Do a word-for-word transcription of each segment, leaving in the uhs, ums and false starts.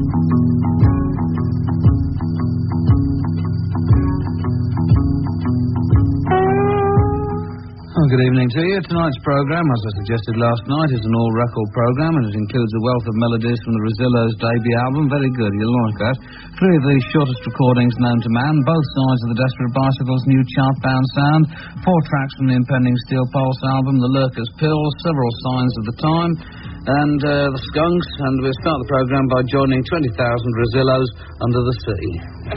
Good evening to you. Tonight's programme, as I suggested last night, is an all-record programme, and it includes a wealth of melodies from the Rosillos' debut album. Very good, you'll like that. Three of the shortest recordings known to man, both sides of the Desperate Bicycles' new chart-bound sound, four tracks from the impending Steel Pulse album, The Lurker's Pills, several signs of the time, and uh, the Skunks, and we'll start the programme by joining twenty thousand Rosillos under the sea.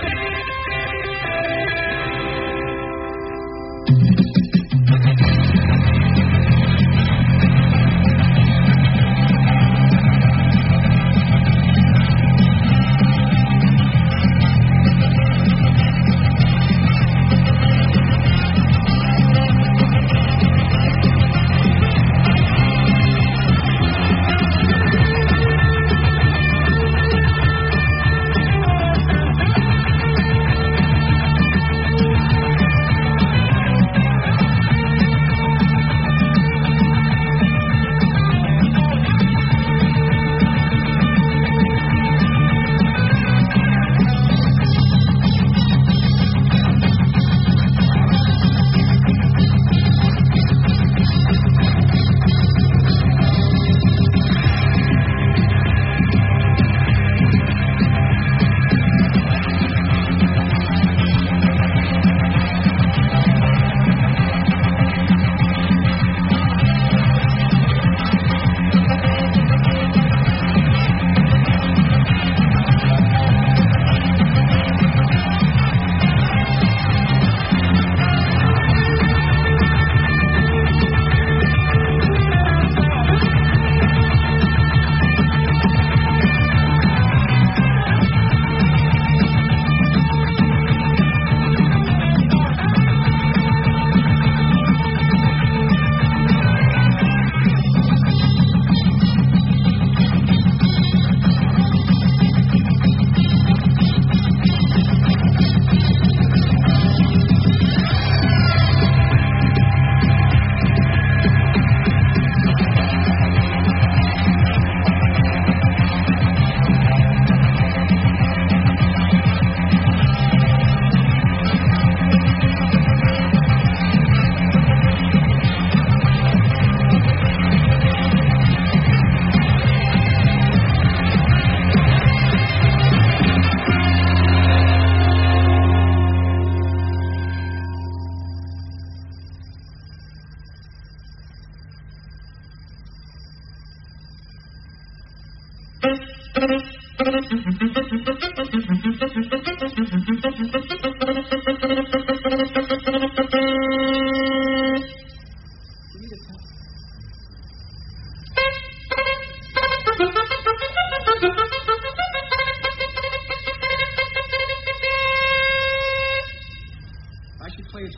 I should play it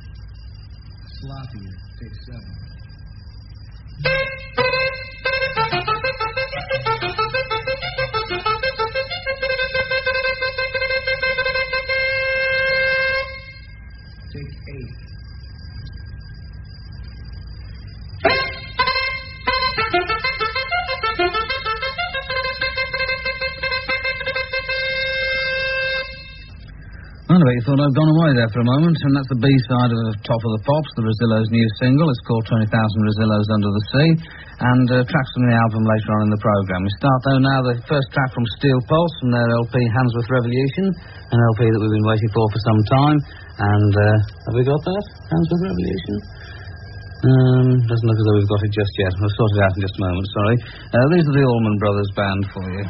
sloppy at take seven. Take eight. I bet you thought I'd gone away there for a moment, and that's the B-side of Top of the Pops, the Rosillos' new single. It's called twenty thousand Rosillos Under the Sea, and uh, tracks from the album later on in the programme. We start, though, now the first track from Steel Pulse from their L P Handsworth Revolution, an L P that we've been waiting for for some time. And uh, have we got that, Handsworth Revolution? Um, doesn't look as though we've got it just yet. We'll sort it out in just a moment, sorry. Uh, these are the Allman Brothers Band for you.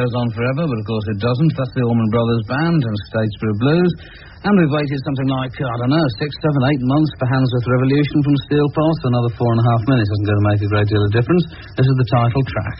goes on forever, but of course it doesn't. That's the Allman Brothers Band and Statesboro Blues. And we've waited something like, I don't know, six, seven, eight months for Handsworth Revolution from Steel Pulse. Another four and a half minutes isn't going to make a great deal of difference. This is the title track.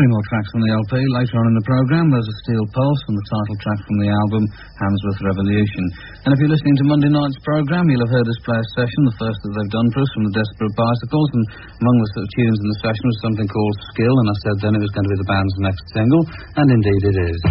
Three more tracks from the L P. Later on in the programme, there's a Steel Pulse and the title track from the album, Handsworth Revolution. And if you're listening to Monday night's programme, you'll have heard us play a session, the first that they've done for us, from the Desperate Bicycles, and among the sort of tunes in the session was something called Skill, and I said then it was going to be the band's next single, and indeed it is.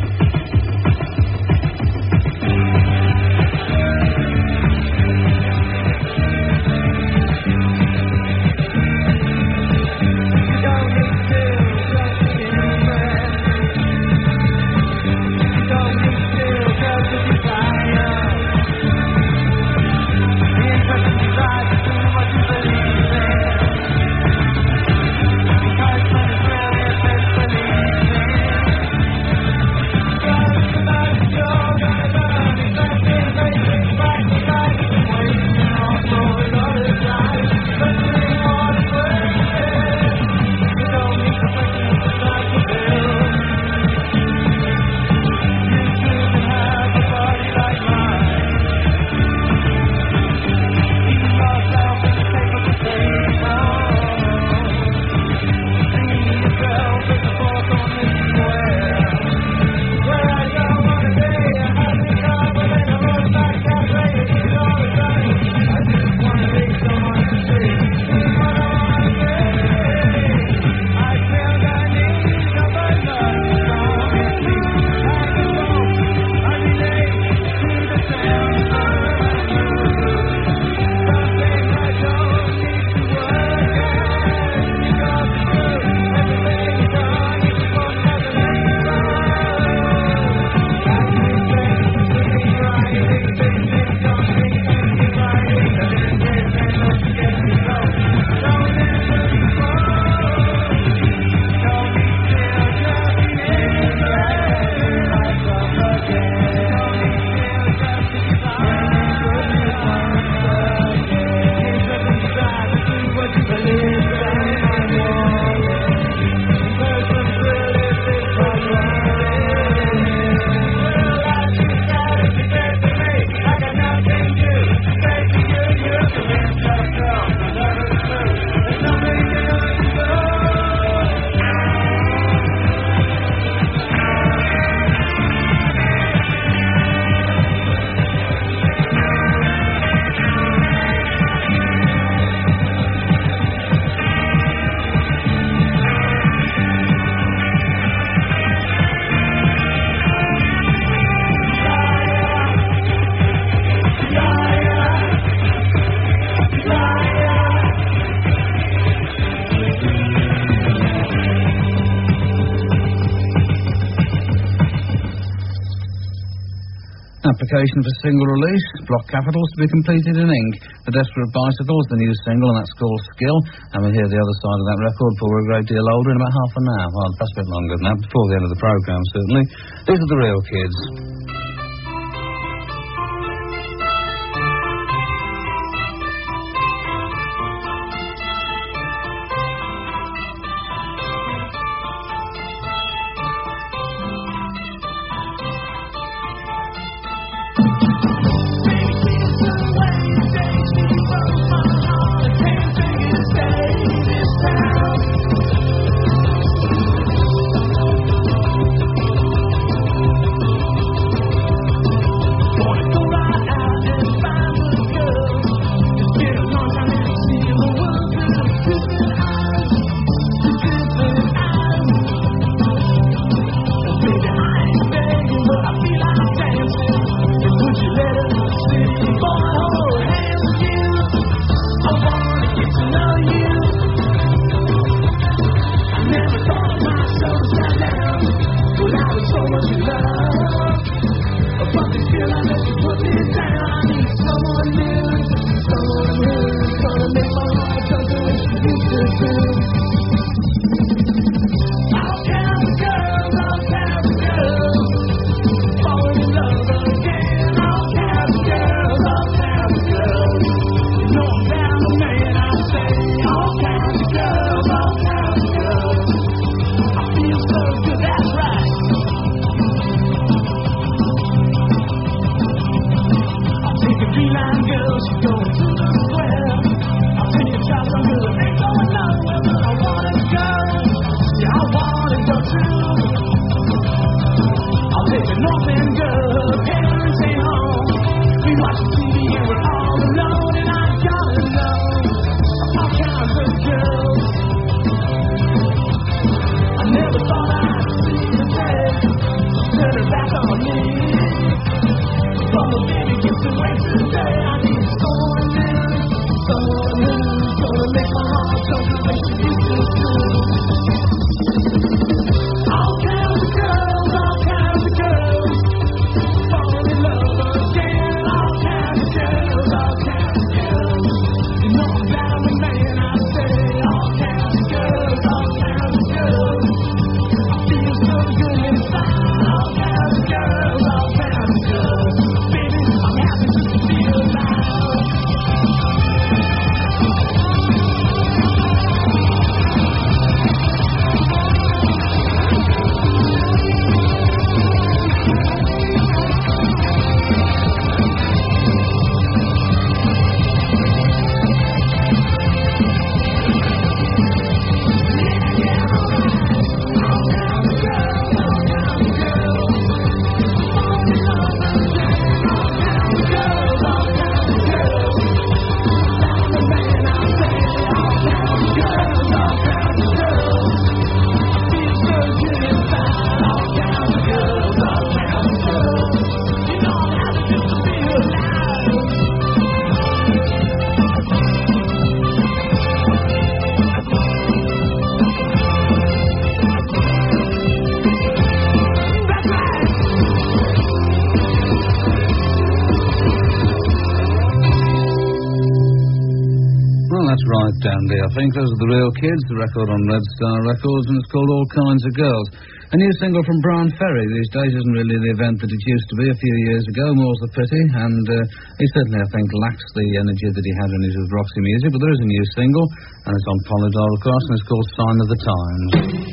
Application for single release, block capitals to be completed in ink. The Desperate Bicycles, the new single, and that's called Skill. And we'll hear the other side of that record before we're a great deal older, in about half an hour. Well, that's a bit longer than that, before the end of the programme, certainly. These are the real kids. Dandy, I think. Those are the Real Kids, the record on Red Star Records, and it's called All Kinds of Girls. A new single from Brian Ferry these days isn't really the event that it used to be a few years ago, more's the pity, and uh, he certainly, I think, lacks the energy that he had when he was with Roxy Music, but there is a new single, and it's on Polydor, of course, and it's called Sign of the Times.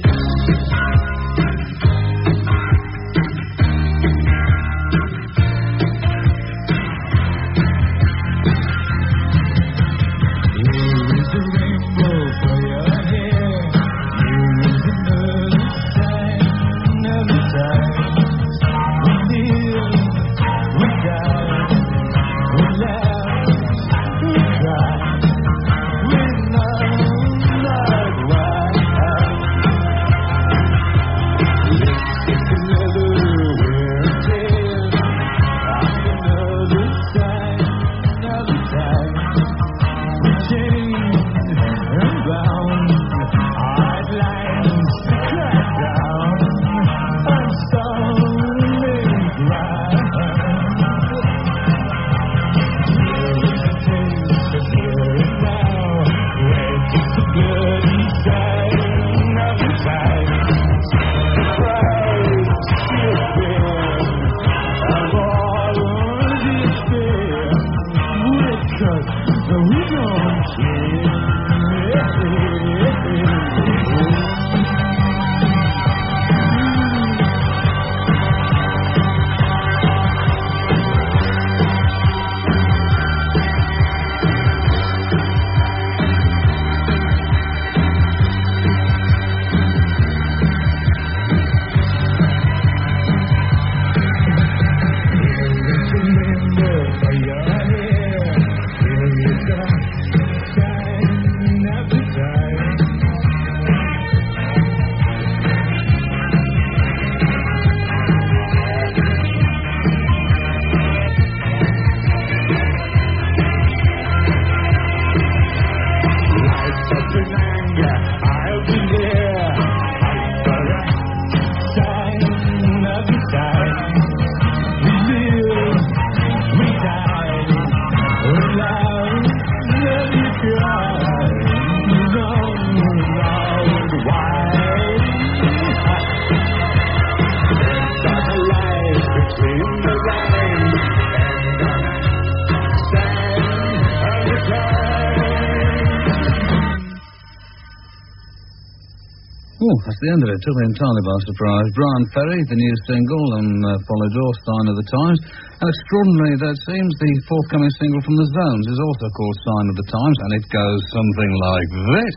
Oh, that's the end of it. Took me entirely by surprise. Brian Ferry, the new single, and uh, Polydor, Sign of the Times. And extraordinarily, that seems the forthcoming single from The Zones is also called Sign of the Times, and it goes something like this.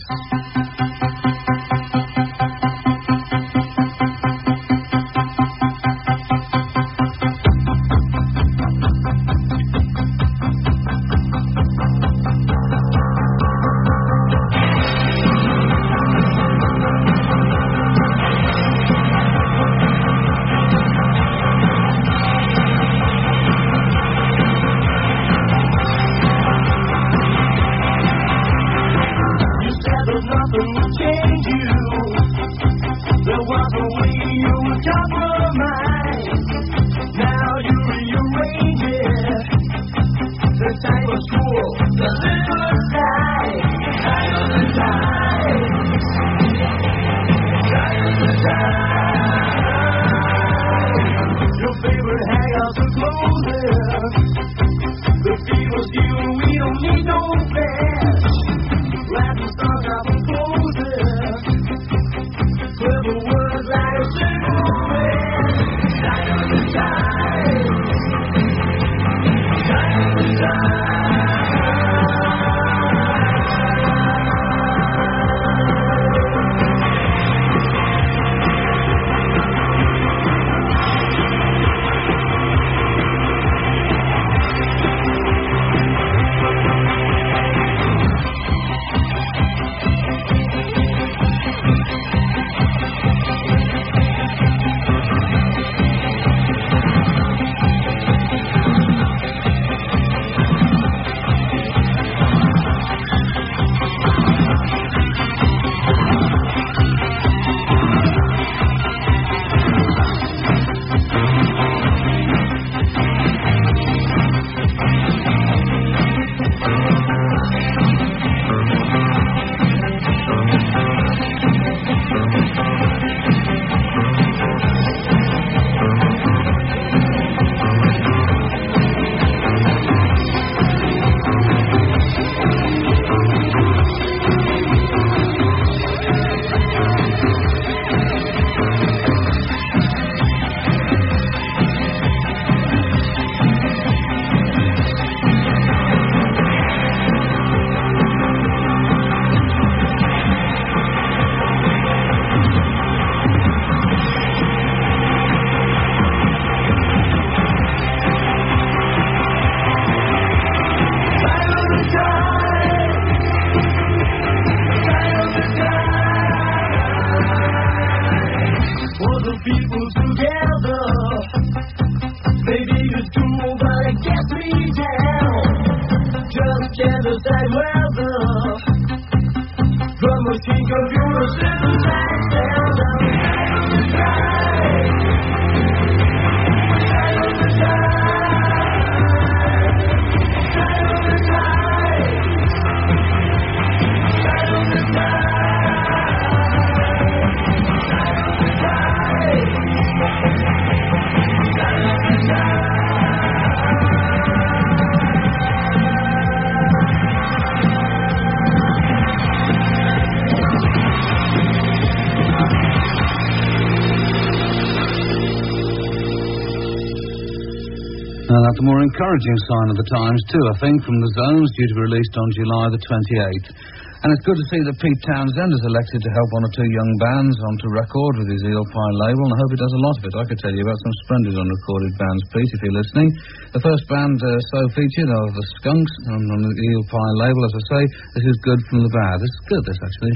That's a more encouraging sign of the times, too, I think, from the Zones, due to be released on July the twenty-eighth. And it's good to see that Pete Townsend is elected to help one or two young bands onto record with his Eel Pie label, and I hope he does a lot of it. I could tell you about some splendid unrecorded bands, Pete, if you're listening. The first band uh, so featured are the Skunks on, on the Eel Pie label, as I say. This is Good from the Bad. This is good, this, actually.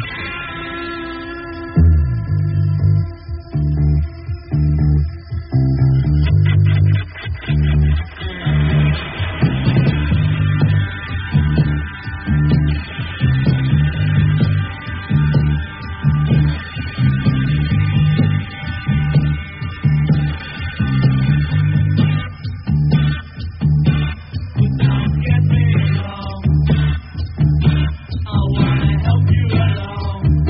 Help you along.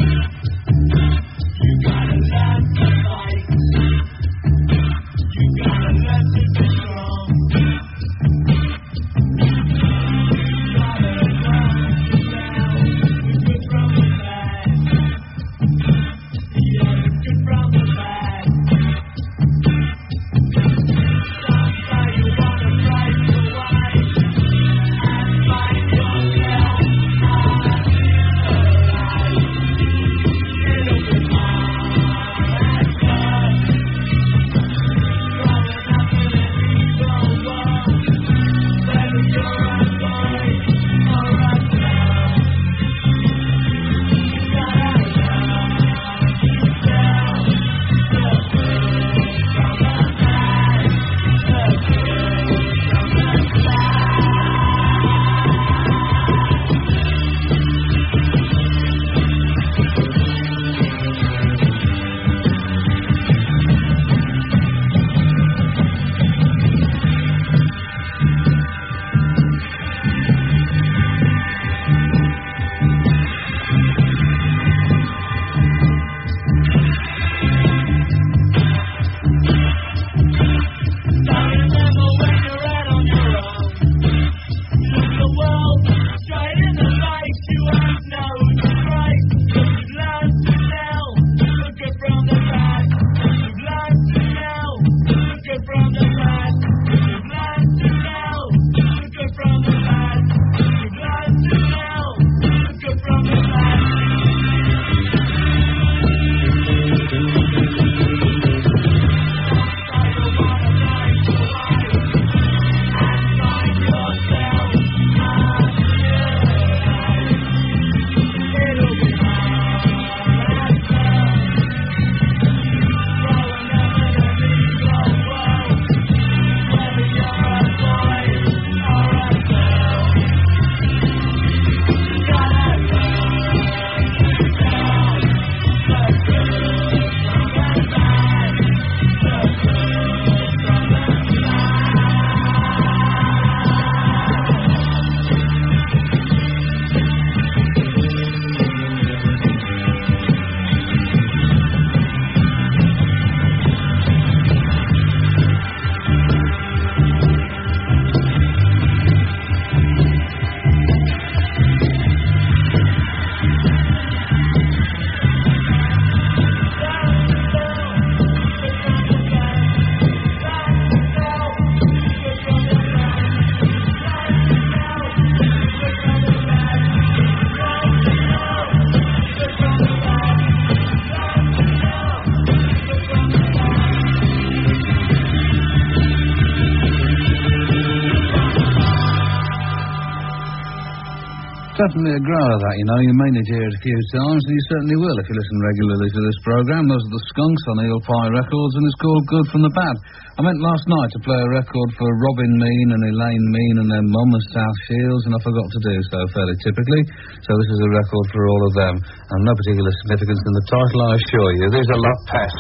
Definitely a grower, that, you know. You may need to hear it a few times, and you certainly will if you listen regularly to this programme. Those are the Skunks on Eel Pie Records, and it's called Good From The Bad. I meant last night to play a record for Robin Mean and Elaine Mean and their mum as South Shields, and I forgot to do so fairly typically. So this is a record for all of them, and no particular significance in the title, I assure you. These are Love Pest.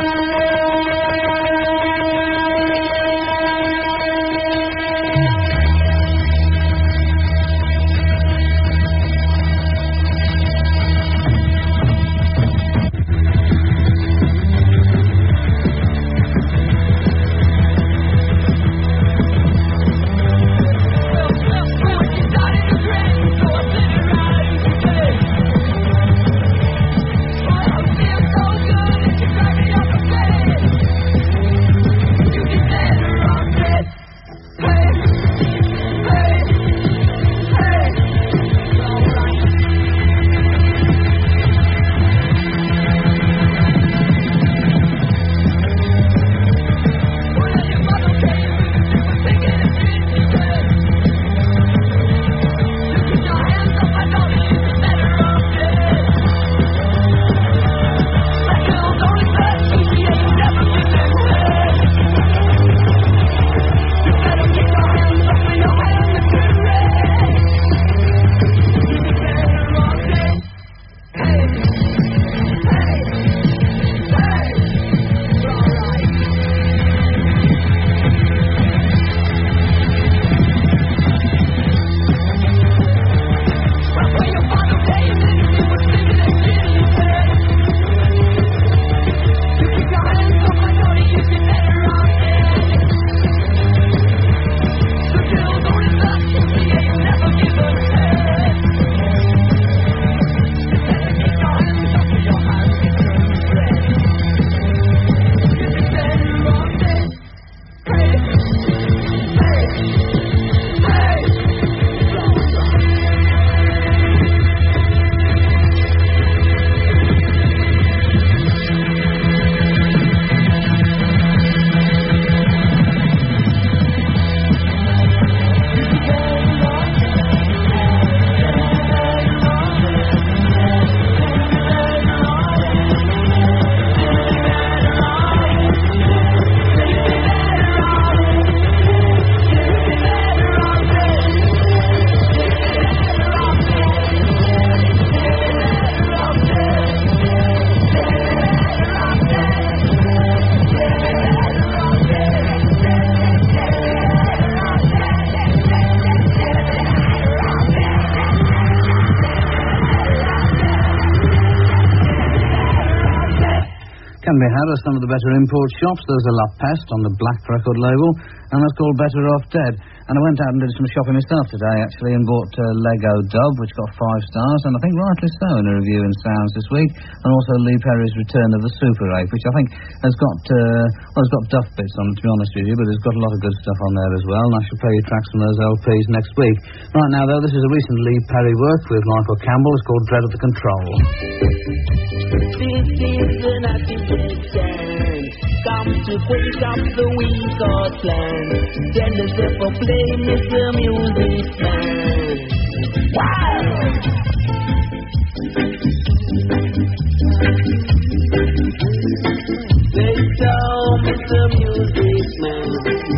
Can be had at some of the better import shops. There's a La Peste on the Black record label, and that's called Better Off Dead. And I went out and did some shopping myself today, actually, and bought uh, Lego Dub, which got five stars, and I think rightly so in a review in Sounds this week, and also Lee Perry's Return of the Super eight, which I think has got, uh, well, it's got duff bits on it, to be honest with you, but it's got a lot of good stuff on there as well, and I shall play you tracks from those L Ps next week. Right now, though, this is a recent Lee Perry work with Michael Campbell. It's called Dread of the Control. This is an activation, come to break up the weak or plan. Send us up for play, Mister Music Man. Wow! Say so, Mister Music Man.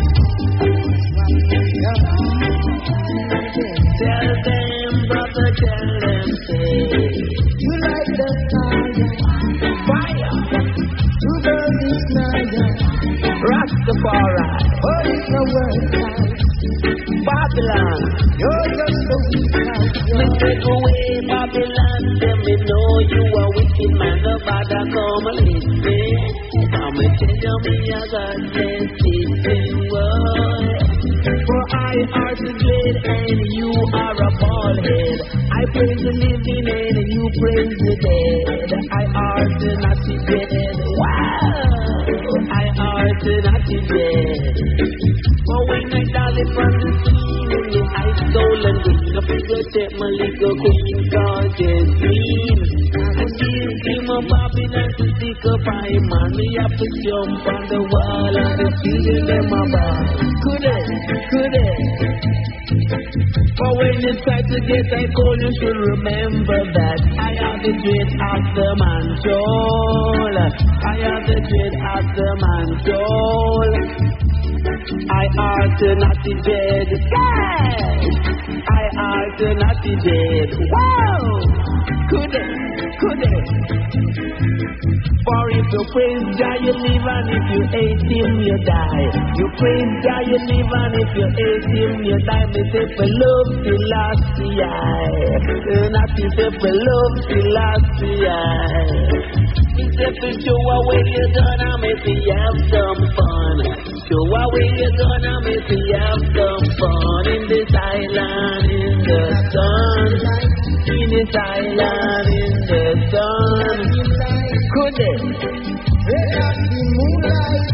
Tell them, brother, tell them, say you like the fire, to burn this night. Rastafari, oh, it's the word. Babylon, you're just the weak. Me take away Babylon, then me know you are wicked man. The father come and listen. Come and tell me I got this teaching word. For I are the great and you are a bald head. I praise the living and you praise the dead. I are the naughty dead. Wow! I are the naughty dead. For when I dolly from the scene in the ice stolen wing, I figure take my little queen called Jasmine. And give him a bobbin and to stick up by man. Me have to jump on the wall and to see them a bar. Could it? Could it? But when you try to get a cold, you should remember that I have the dread of the man's soul. I have the dread of the man's soul. I alter not the dread. Yes! I alter not the dread. Wow! Could it? Could it? For if you praise Jah, you live, and if you hate Him, you die. You praise Jah, you live, and if you hate Him, you die. Me say for love, the last eye. Not if you for love, the last eye. Me say for show away you're gonna make me have some fun. Show away you're gonna make me have some fun in this island in the sun. In this island in the sun. Could it? The moonlight.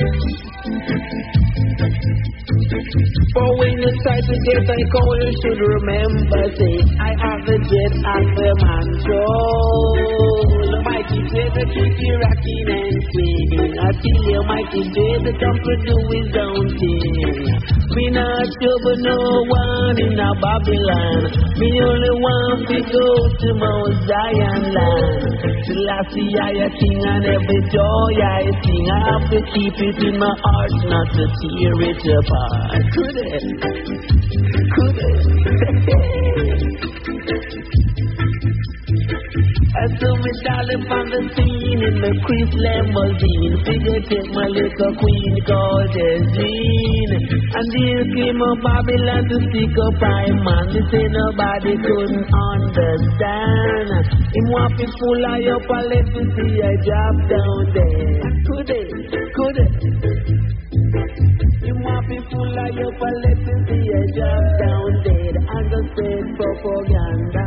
For when you try to get a call, you should remember, say, I have the dread of the man's soul. Mighty dread to keep you rocking and swinging. I tell you, mighty dread to come to do his own thing. Me not trouble no one in a Babylon. Me only want to go to Mount Zion land. Selassie, I a king, and every joy I sing, I have to keep it in my heart, not to tear it apart. Could it? Could it? I saw me darling from the scene in the Chris limousine. Figure take my little queen called Jezreel. And here came a Babylon to stick up my man. They say nobody couldn't understand. Him want to pull I up and let me see a job down there. Could it? Could it? Him want to pull I up and let me see a job down there. And the same propaganda.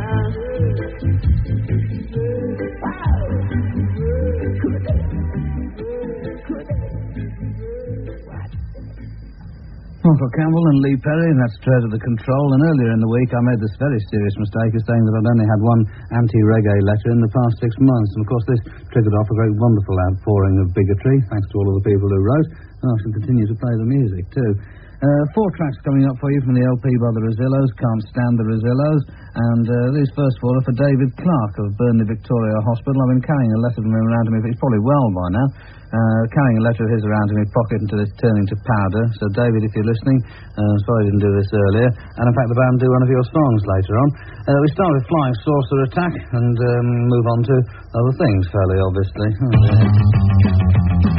Uncle Campbell and Lee Perry, and that's Tread of the Control. And earlier in the week, I made this very serious mistake of saying that I'd only had one anti-reggae letter in the past six months. And of course, this triggered off a very wonderful outpouring of bigotry, thanks to all of the people who wrote. And I shall continue to play the music, too. Uh, four tracks coming up for you from the L P by the Rosillos, Can't Stand the Rosillos. And uh, these first four are for David Clark of Burnley Victoria Hospital. I've been carrying a letter from him around to me, but he's probably well by now. Uh, carrying a letter of his around in my pocket until it's turning to powder. So, David, if you're listening, uh, sorry I didn't do this earlier. And, in fact, the band do one of your songs later on. Uh, we start with Flying Saucer Attack and um, move on to other things, fairly obviously. Oh, yeah.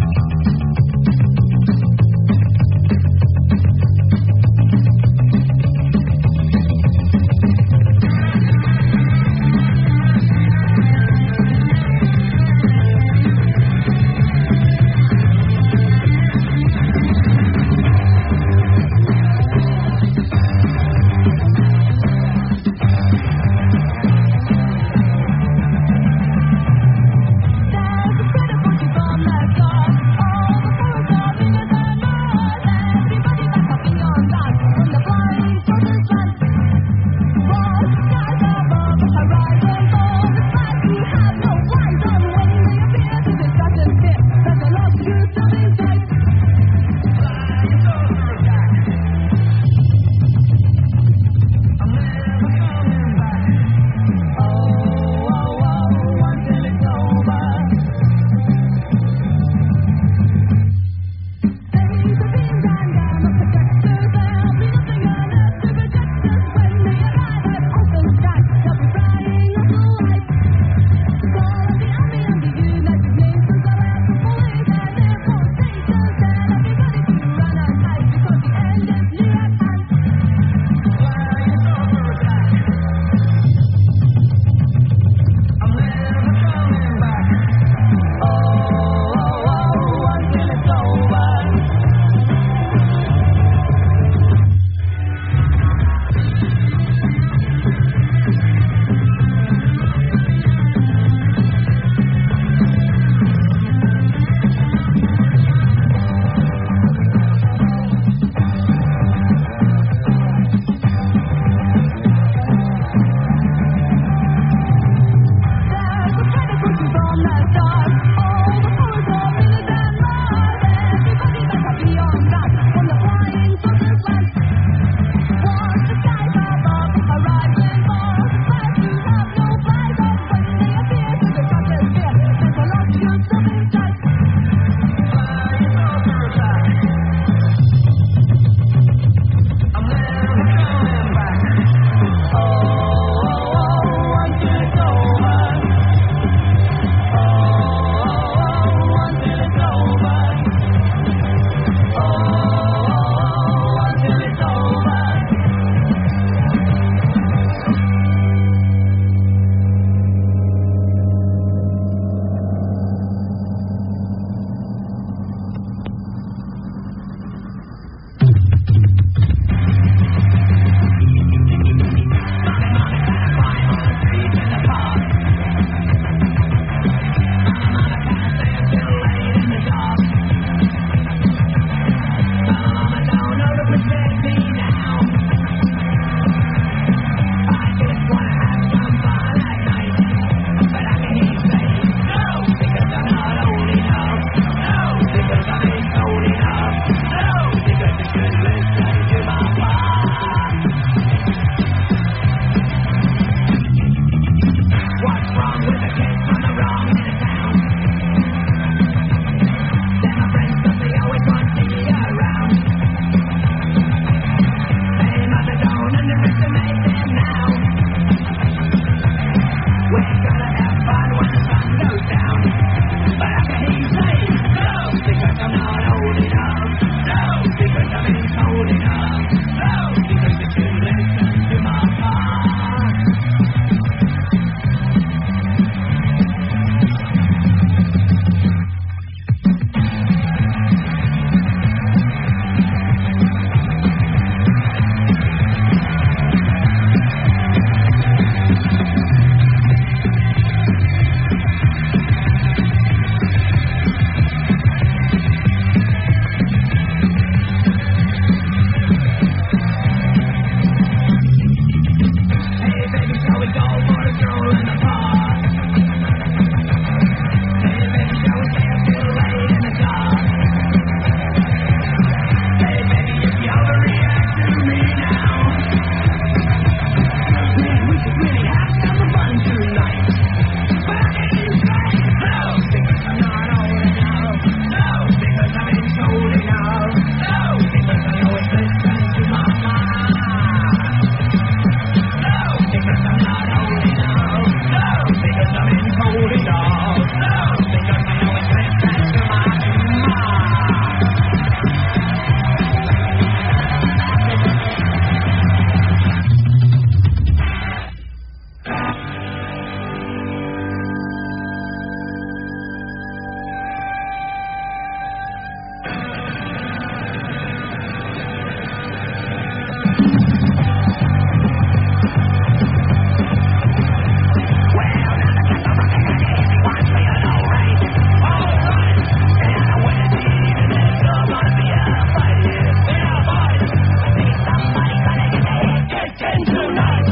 There's a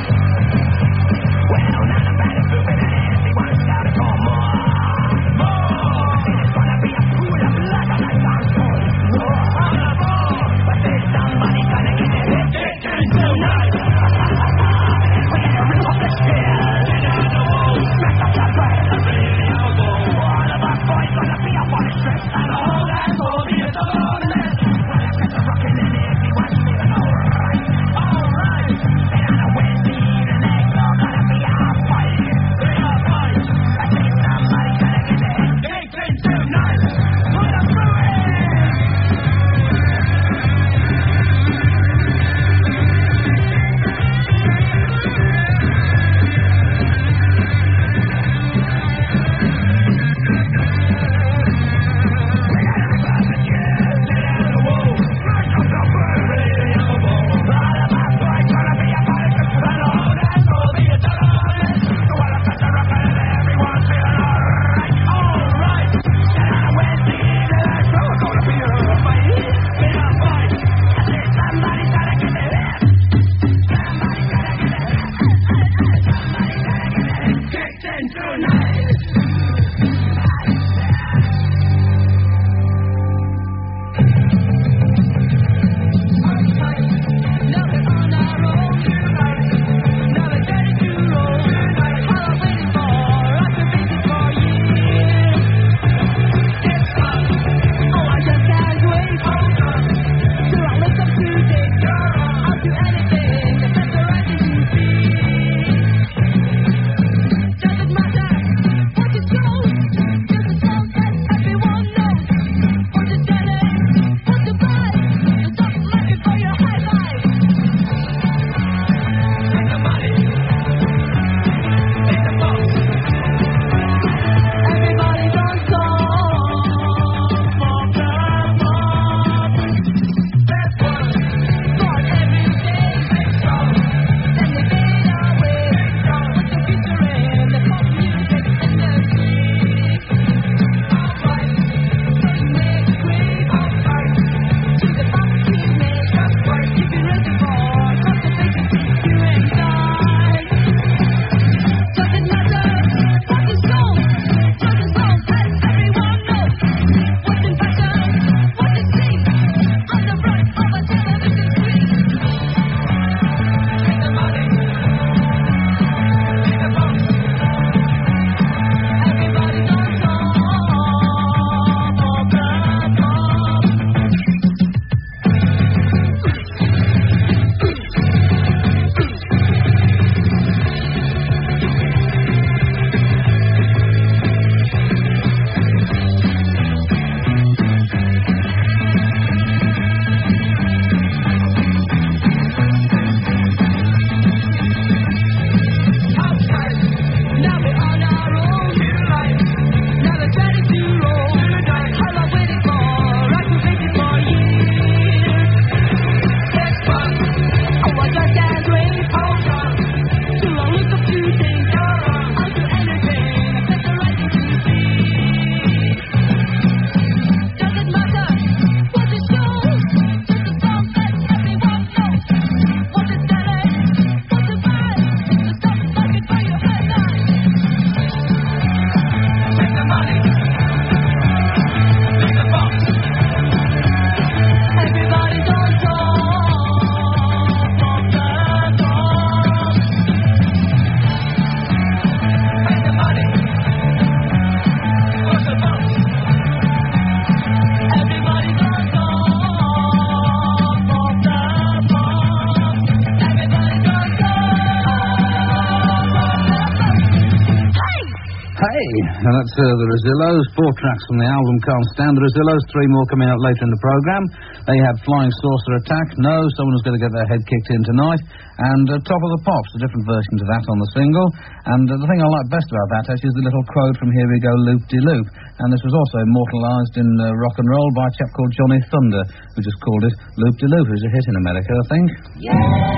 And that's uh, the Rosillos. Four tracks from the album Can't Stand the Rosillos. Three more coming out later in the programme. They had Flying Saucer Attack. No, someone's going to get their head kicked in tonight. And uh, Top of the Pops, a different version to that on the single. And uh, the thing I like best about that actually is the little quote from Here We Go Loop-de-Loop. And this was also immortalised in uh, rock and roll by a chap called Johnny Thunder, who just called it Loop-de-Loop. It was a hit in America, I think. Yeah.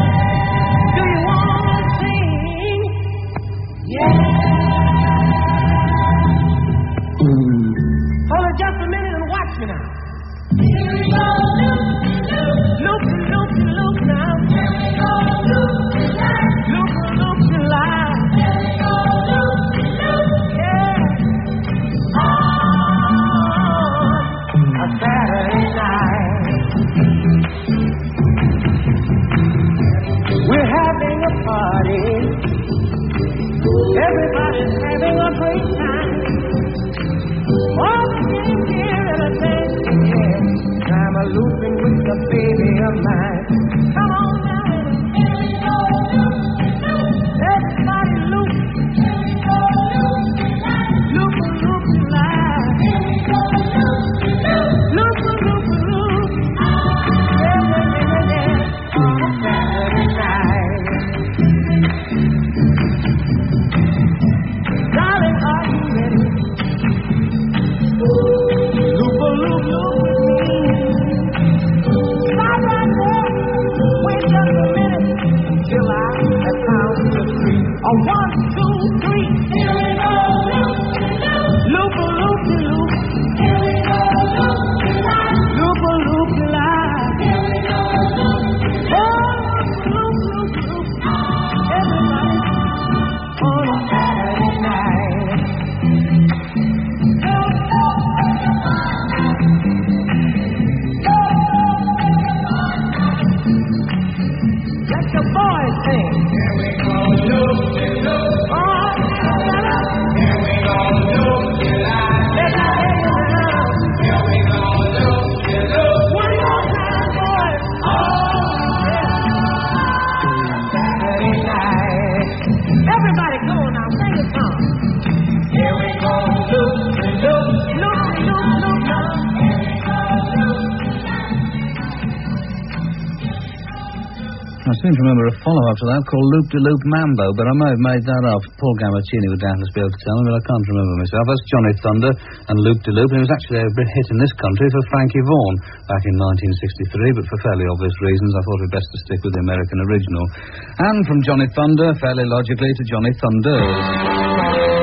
Do you want to sing? Yeah. Hold it just a minute and watch me now. Here we go, loop, loop, loop, loop, loop now. Here we go, loop, loop, loop, seem to remember a follow-up to that called Loop de Loop Mambo, but I may have made that up. Paul Gammaccini would doubtless be able to tell me, but I can't remember myself. That's Johnny Thunder and Loop de Loop, and it was actually a big hit in this country for Frankie Vaughan back in nineteen sixty-three, but for fairly obvious reasons, I thought it best to stick with the American original. And from Johnny Thunder, fairly logically, to Johnny Thunders.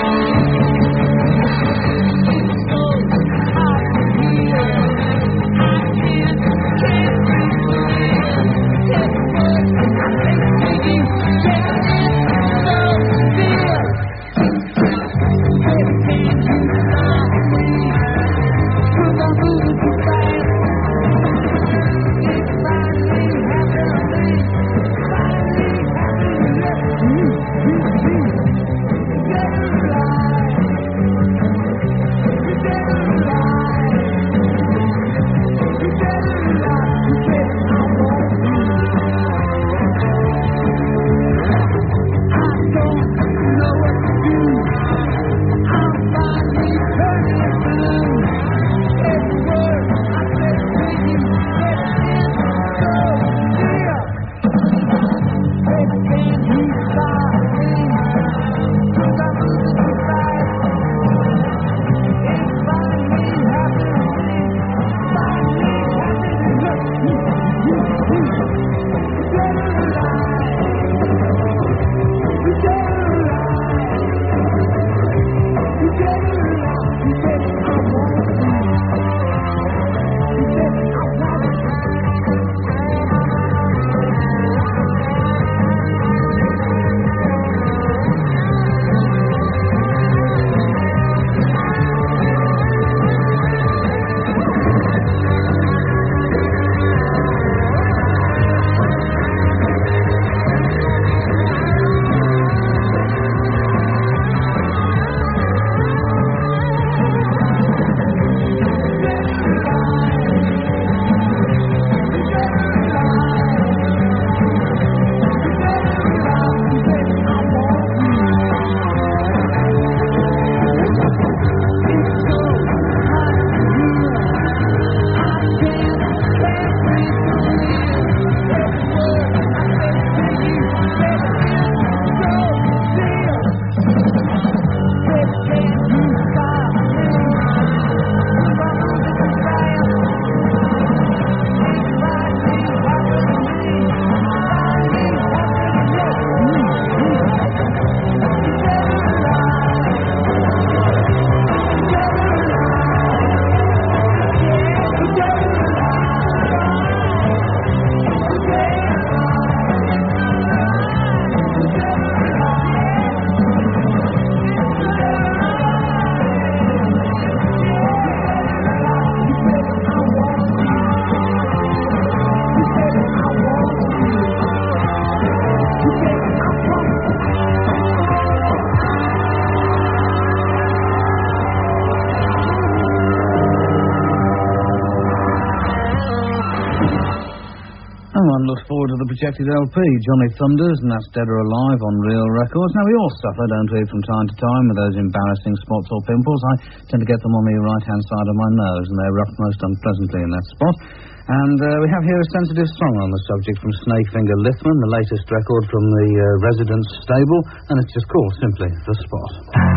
Looks forward to the projected L P, Johnny Thunders, and that's Dead or Alive on Real Records. Now, we all suffer, don't we, from time to time with those embarrassing spots or pimples. I tend to get them on the right-hand side of my nose, and they erupt most unpleasantly in that spot. And uh, we have here a sensitive song on the subject from Snakefinger Lithman, the latest record from the uh, Residence stable, and it's just called simply The Spot.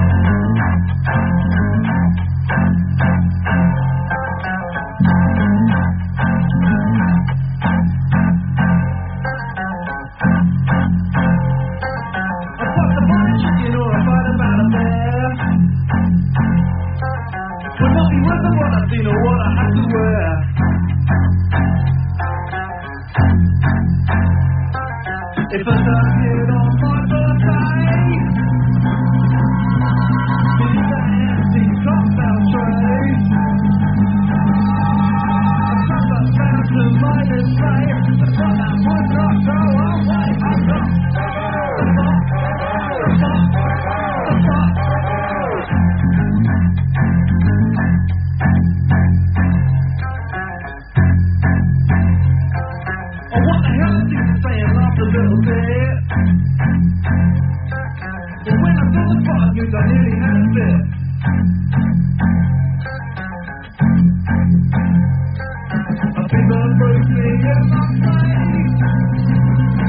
If I start here on my birthday, these are empty cocktail trays. I come back down to my display. That's what that would not go away. I'm not. Oh, what the hell is he saying? Laugh a little bit. But when I saw the spot, I knew I nearly had a fit. I think I broke me in my face.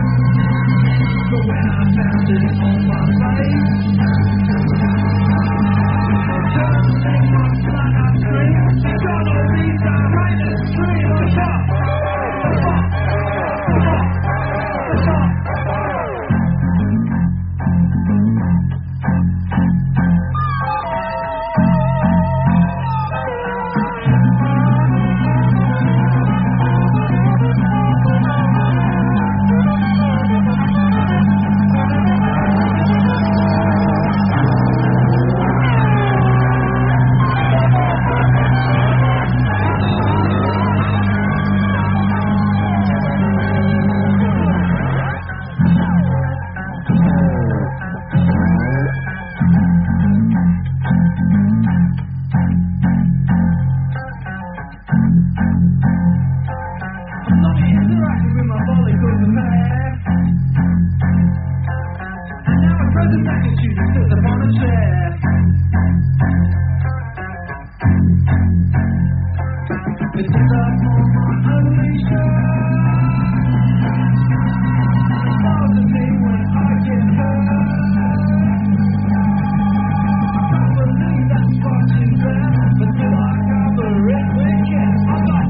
Where's the mac and cheese? Sit them on a chair. This is a moment unleashed. All the thing when I get hurt. I can't believe that fucking there. But till I cover it with care. I got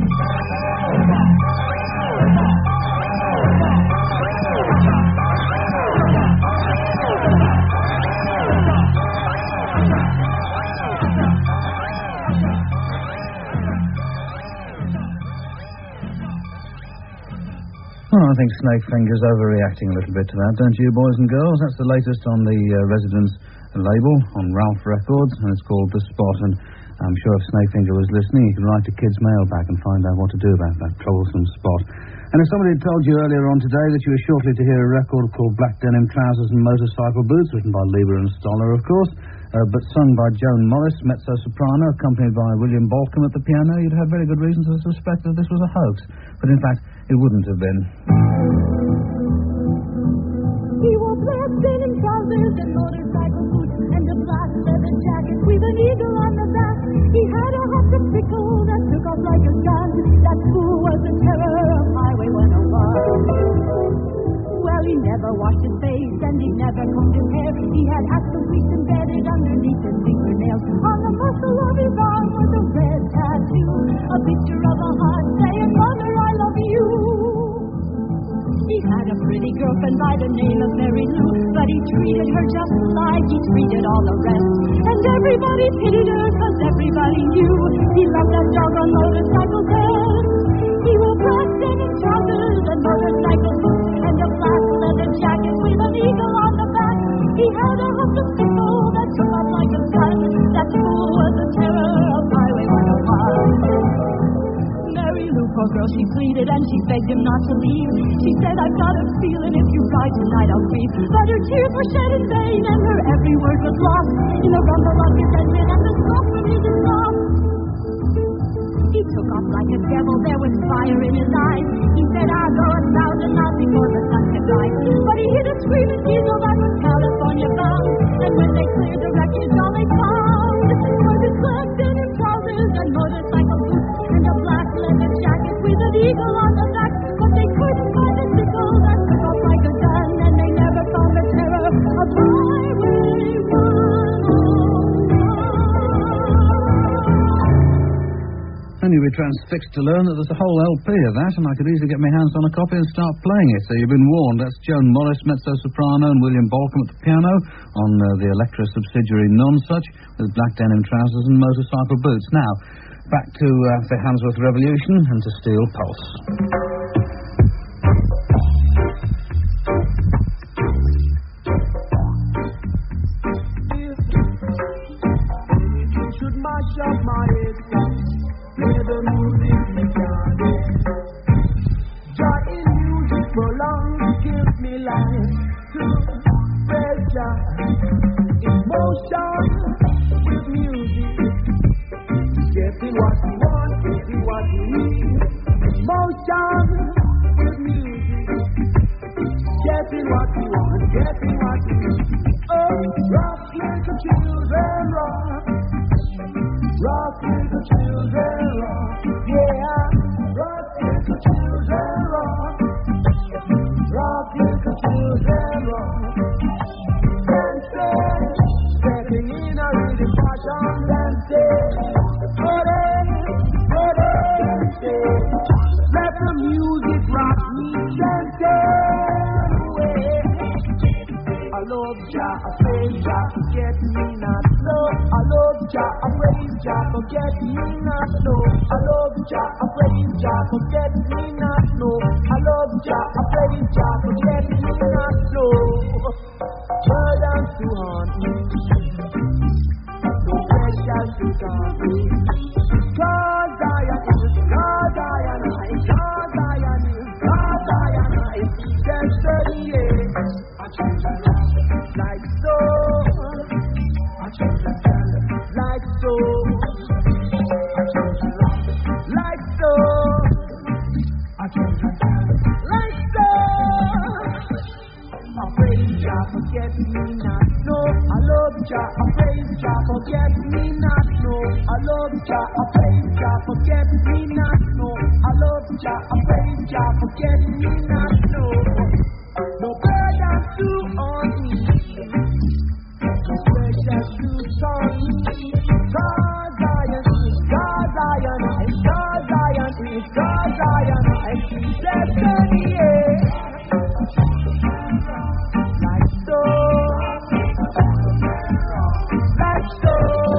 Well, I think Snake Finger's overreacting a little bit to that, don't you, boys and girls? That's the latest on the uh, Residence label on Ralph Records, and it's called The Spot. And I'm sure if Snake Finger was listening, he could write to Kid's Mailbag and find out what to do about that troublesome spot. And if somebody had told you earlier on today that you were shortly to hear a record called Black Denim Trousers and Motorcycle Boots, written by Lieber and Stoller, of course, uh, but sung by Joan Morris, mezzo-soprano, accompanied by William Balcom at the piano, you'd have very good reason to suspect that this was a hoax. But in fact, it wouldn't have been. He wore black denim trousers and motorcycle boots and a black leather jacket with an eagle on the back. He had a hot pickle that took off like a gun. That fool was the terror of Highway one oh one. Well, he never washed his face and he never combed his hair. He had axle grease embedded underneath his fingernails. On the muscle of his arm was a red tattoo, a picture of a heart saying, "Mother, I love you." He had a pretty girlfriend by the name of Mary Lou, but he treated her just like he treated all the rest. And everybody pitied her, cause everybody knew he loved that dog on motorcycle test. He wore black denim trousers and motorcycle boots and a black leather jacket with an eagle on the back. He had a hustle pickle that took off like a gun. That fool was the terror of Highway one oh one. Mary Lou, poor girl, she pleaded and she begged him not to leave. She said, "I've got a feeling if you ride tonight I'll grieve." But her tears were shed in vain and her every word was lost in the rumble of his engine and the smoke from his exhaust. He took off like a devil, there was fire in his eyes. He said, "I'll go a thousand miles before the sun can rise." But he hit a screaming diesel that was California bound. And when they cleared the wreckage, all they found was his black denim trousers and motorcycle boots and a black leather jacket with an eagle on the back. But they couldn't find a sickle that took off like a gun, and they never found the terror of Highway one oh one. And you'll be transfixed to learn that there's a whole L P of that, and I could easily get my hands on a copy and start playing it. So you've been warned. That's Joan Morris, mezzo-soprano, and William Balcom at the piano on uh, the Electra subsidiary Nonsuch with black denim trousers and motorcycle boots. Now, back to uh, the Handsworth Revolution and to Steel Pulse. should mash up my head. Play the music me can't get. Joy in music prolong, give me life to pressure. Emotion with music. Getting what we want, getting what we need. Emotion with music. Getting what we want, getting what we need. Oh, rock little children, rock. Rock little children, rock. Yeah, rock little children, rock. Rock little children, rock. Dancing, stepping in a really fashion, dancing. Let the music rock me, dancing away. I love Jah, I praise Jah, forget me not slow. I love Jah, I praise Jah, forget me not slow. I love Jah, I praise Jah, forget me not slow. I love Jah, I praise Jah, forget me not slow. Burdens to haunt me, no pressure to daunt me. Cause I am is, cause I am I, cause I am is, cause I am I. Destiny, yes, I choose to love like so. I choose to tell like so. I choose to love like so. I choose to tell like so. I praise God, forget me not. forget me not, no. I love Jah, I praise Jah, forget me not, no. I love Jah, I praise Jah, forget me not, no. No burden to on me, no precious to on me. God Zion is God Zion, is God Zion, is God Zion, I see destiny, yeah. Like so. Like so,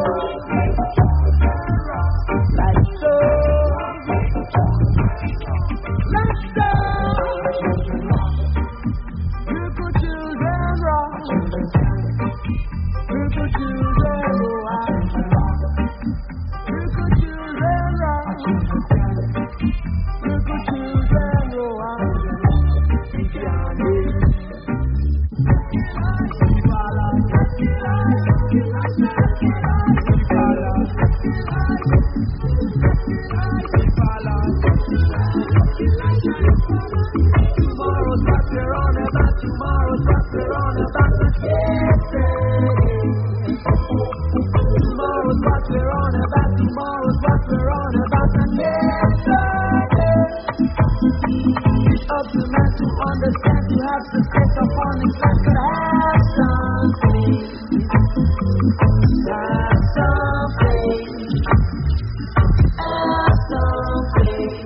like so, like so. People children rock, people children rock, people children rock, people children rock. Tomorrow's what we're on about, tomorrow's what we're on about, yesterday. Tomorrow's what we're on about, tomorrow's what we're on about, yesterday. It's up to man to understand, to have success upon his life, but have something, have something, have something.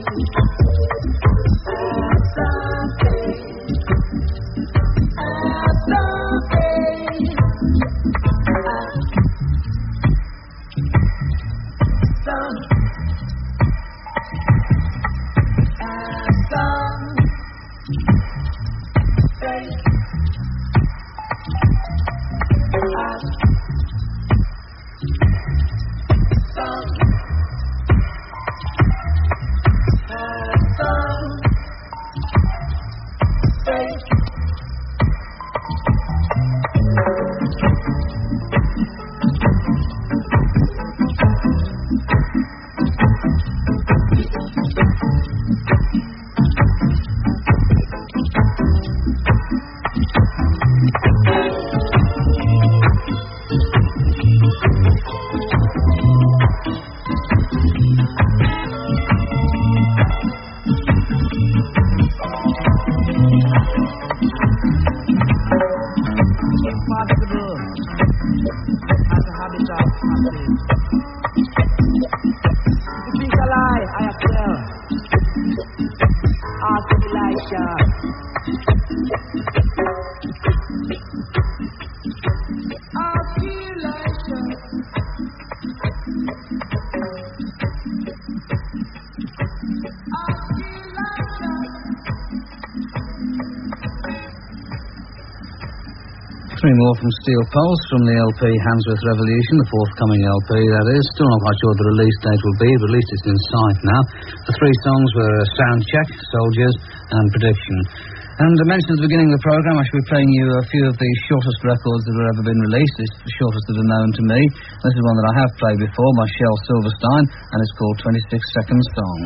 Three more from Steel Pulse from the L P Handsworth Revolution, the forthcoming L P that is. Still not quite sure what the release date will be, but at least it's in sight now. The three songs were Sound Check, Soldiers and Prediction. And I mentioned at the beginning of the programme I should be playing you a few of the shortest records that have ever been released. It's the shortest that are known to me. This is one that I have played before by Shel Silverstein, and it's called twenty-six Second Song.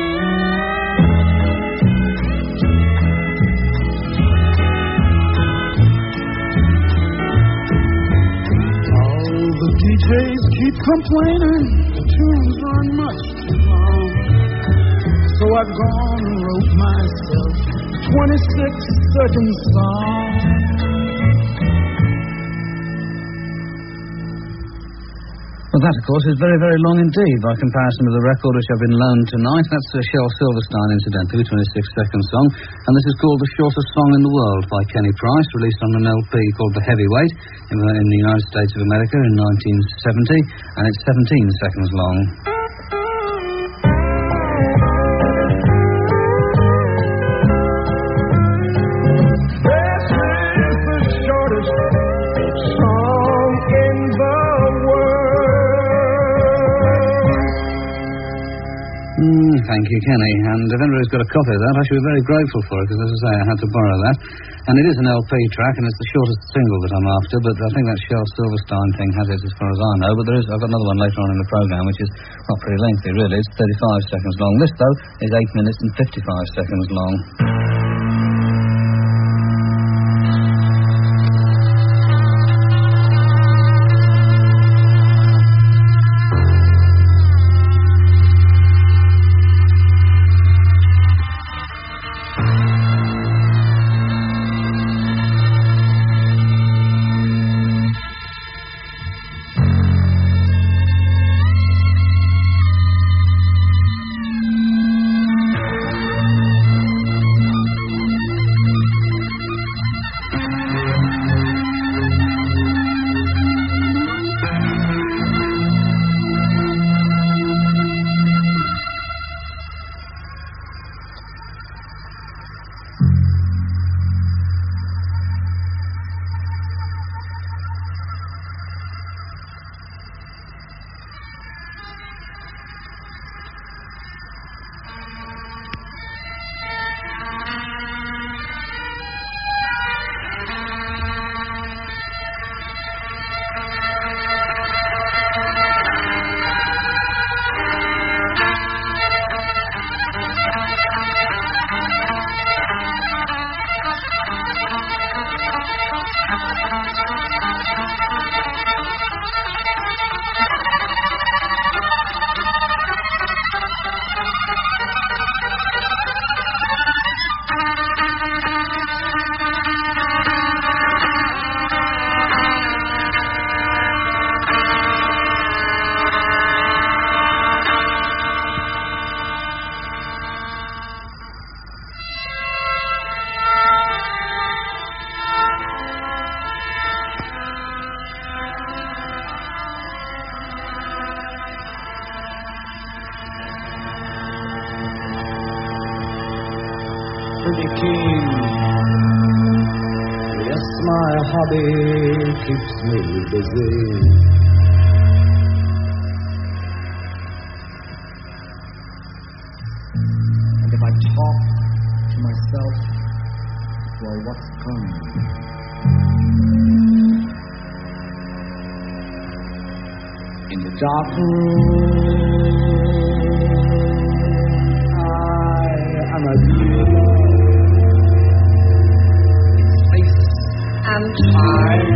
D Js keep complaining, the tunes run much too long. So I've gone and wrote myself twenty-six second song. Well, that, of course, is very, very long indeed by comparison with the record which I've been loaned tonight. That's uh, Shel Silverstein, incidentally, twenty-six second song. And this is called The Shortest Song in the World by Kenny Price, released on an L P called The Heavyweight in the, in the United States of America in nineteen seventy, and it's seventeen seconds long. This is the shortest song in the Mm, thank you, Kenny. And if anybody's got a copy of that, I should be very grateful for it, because, as I say, I had to borrow that. And it is an L P track, and it's the shortest single that I'm after, but I think that Shel Silverstein thing has it as far as I know. But there is, I've got another one later on in the programme, which is not pretty lengthy, really. It's thirty-five seconds long. This, though, is eight minutes and fifty-five seconds long. Keeps me busy. And if I talk to myself, well, what's coming? In the dark room, I am a dealer. Space and time.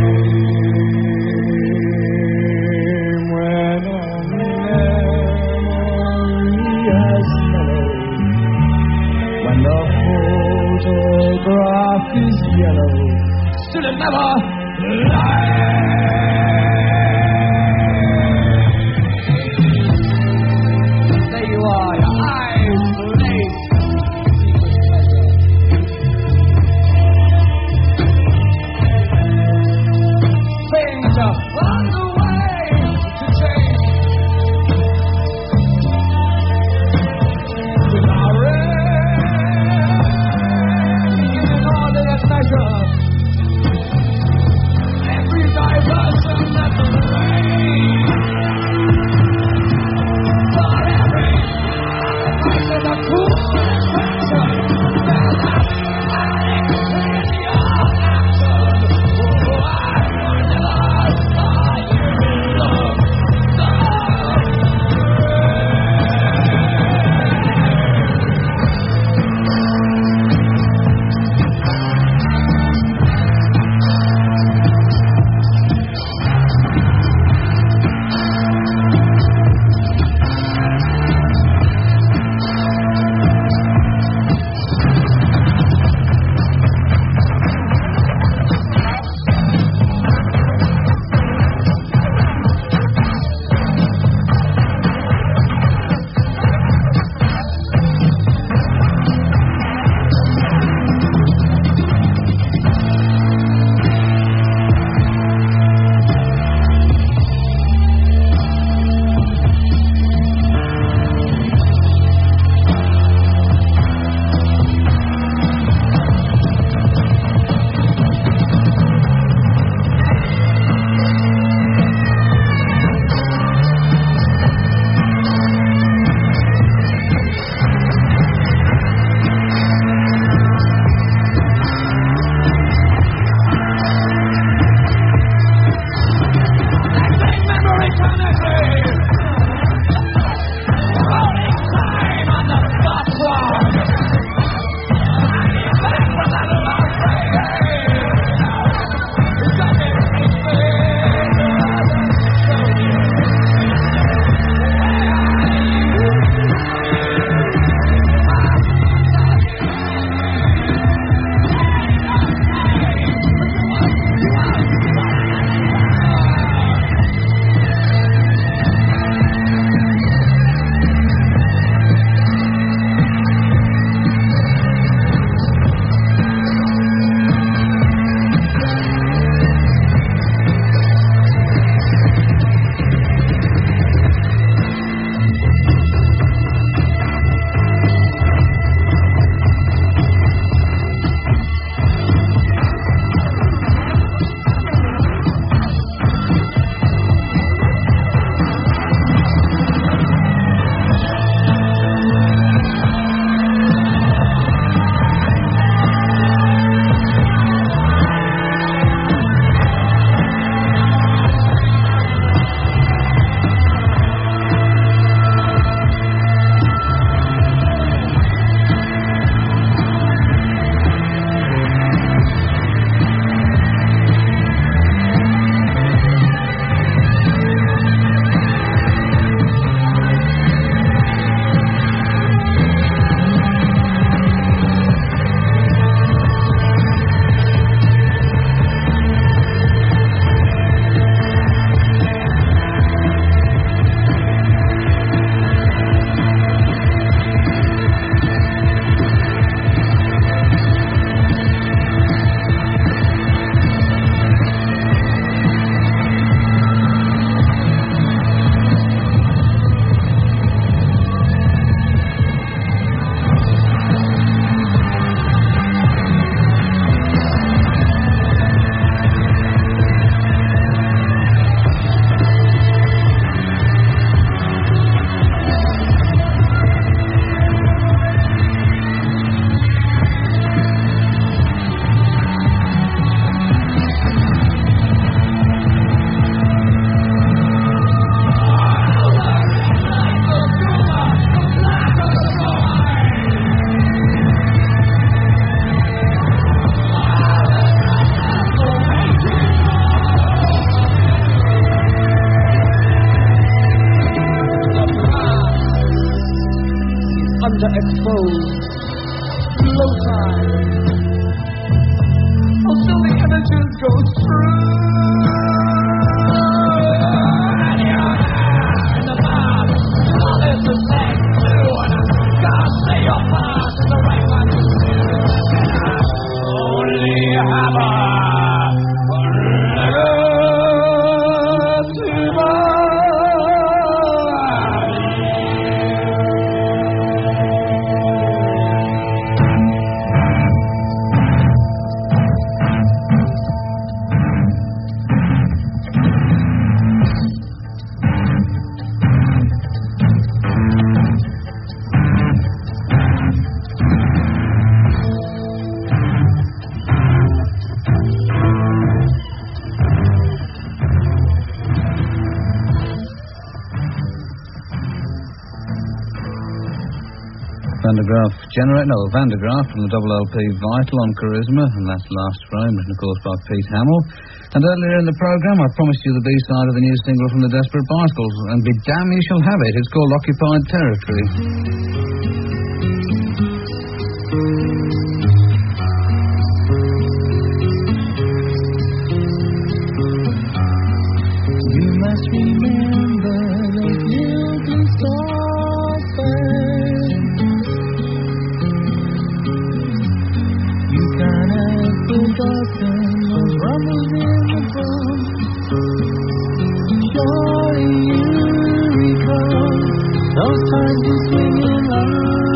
Photograph is yellow, still it never lies. There you are, your eyes blaze. Things are on the way to change. With our measure, every diverse Van de Graaf Generate, no, Van de Graaf from the double L P Vital on Charisma, and that's Last Frame, written of course by Pete Hamill. And earlier in the programme I promised you the B-side of the new single from the Desperate Bicycles, and be damn you shall have it. It's called Occupied Territory. You must remember the guilty suffer. You can't have forgotten those rumbles in the drum. Surely you recall those times you swing in love.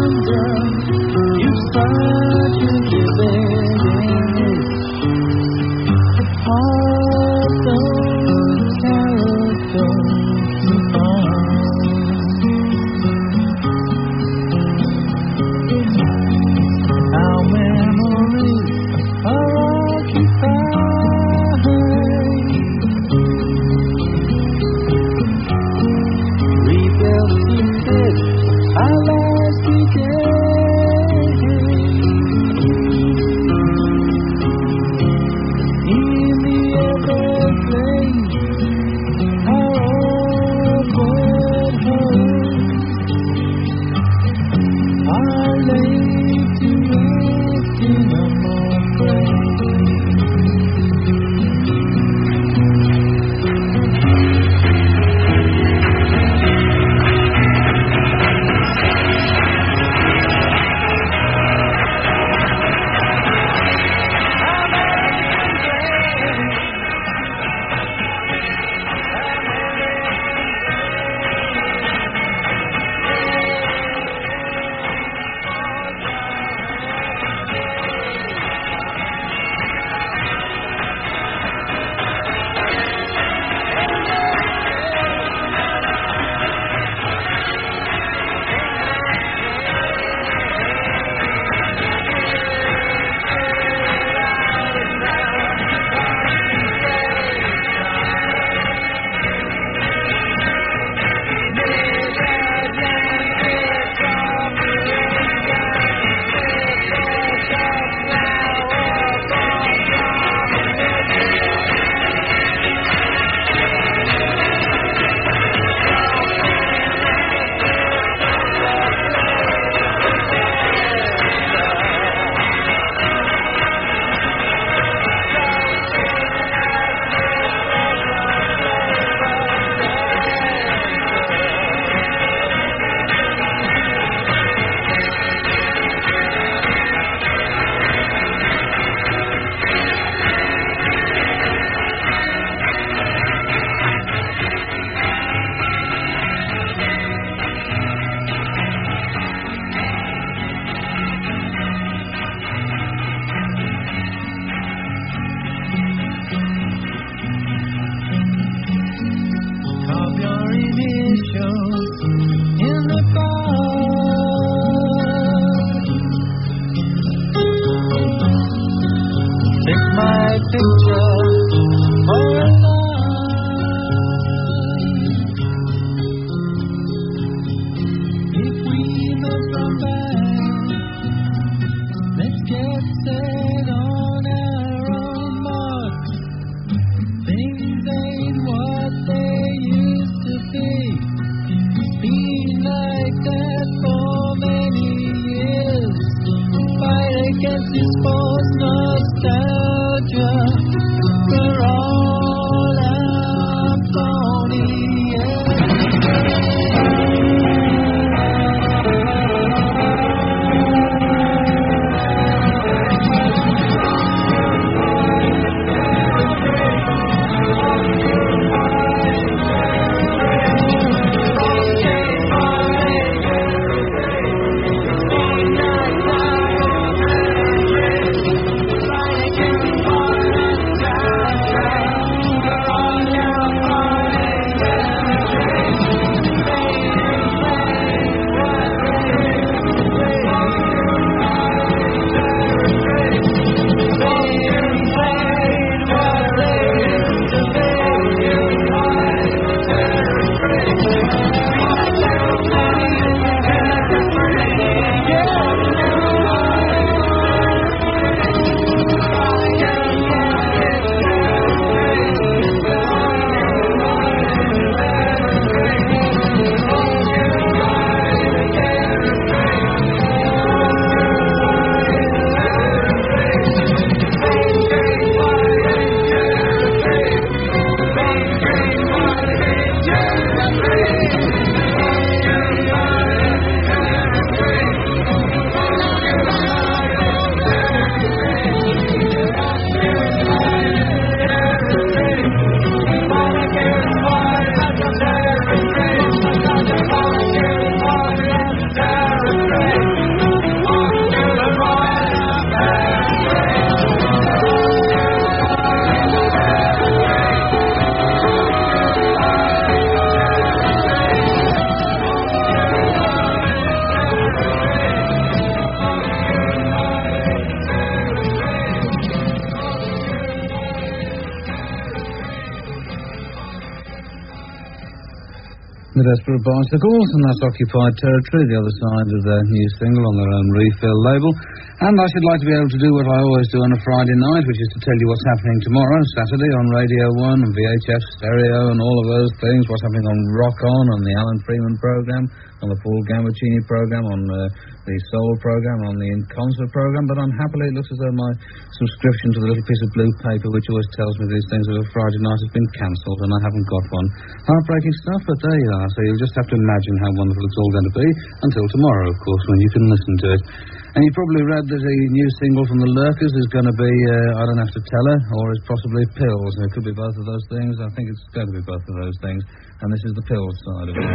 The Desperate Bicycles, and that's Occupied Territory, the other side of their new single on their own Refill label. And I should like to be able to do what I always do on a Friday night, which is to tell you what's happening tomorrow, Saturday, on Radio one and V H F Stereo and all of those things, what's happening on Rock On, on the Alan Freeman programme, on the Paul Gambaccini programme, on uh, the Soul programme, on the In Concert programme, but unhappily it looks as though my subscription to the little piece of blue paper which always tells me these things of a Friday night has been cancelled, and I haven't got one. Heartbreaking stuff, but there you are. So you'll just have to imagine how wonderful it's all going to be until tomorrow, of course, when you can listen to it. And you probably read that a new single from the Lurkers is going to be uh, I Don't Have to Tell Her, or is possibly Pills. It could be both of those things. I think it's going to be both of those things. And this is the Pills side of it.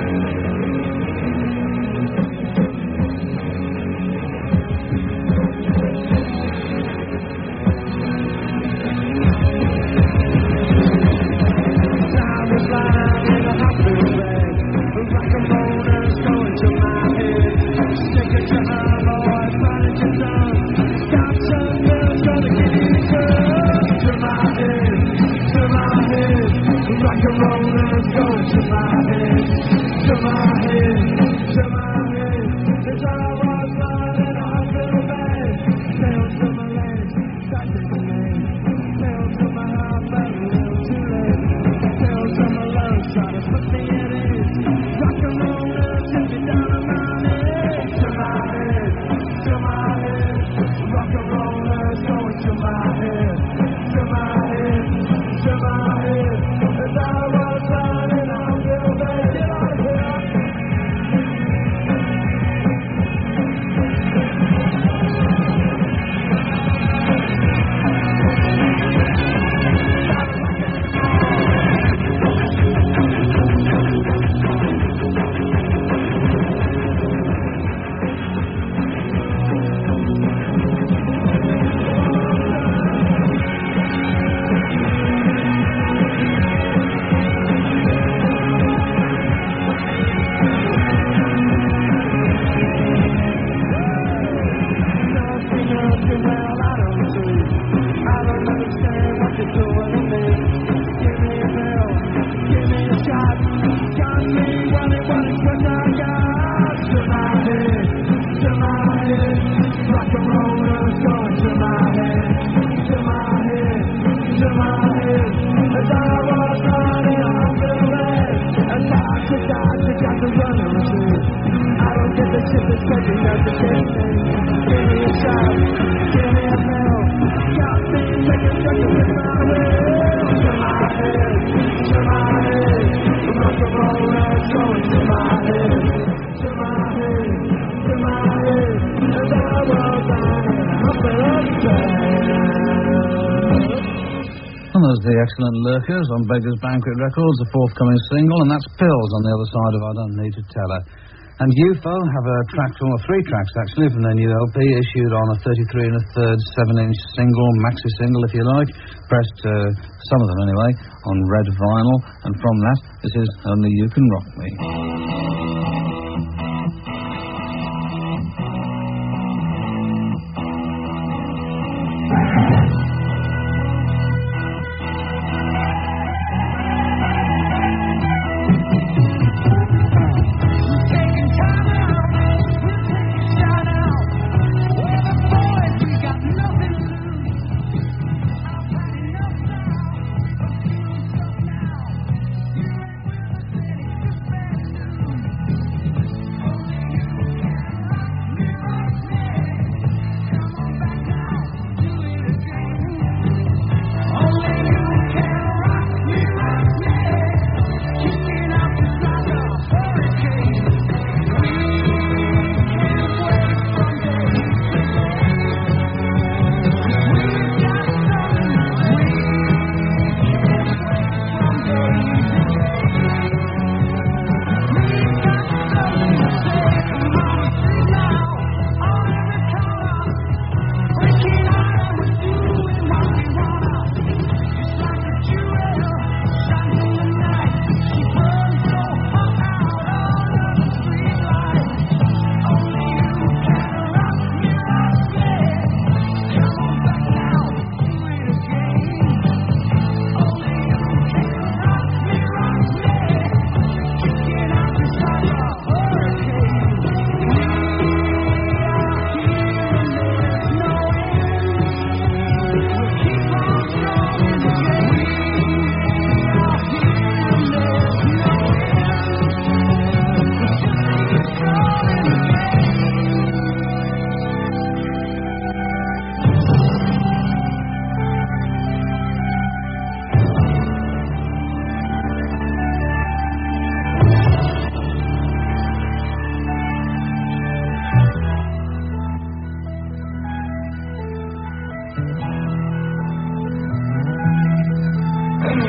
The excellent Lurkers on Beggars Banquet Records, a forthcoming single, and that's Pills on the other side of I Don't Need to Tell Her. And U F O have a track, or three tracks actually, from their new L P, issued on a thirty-three and a third seven-inch single, maxi single if you like, pressed, uh, some of them anyway, on red vinyl, and from that, this is Only You Can Rock Me. Thank you.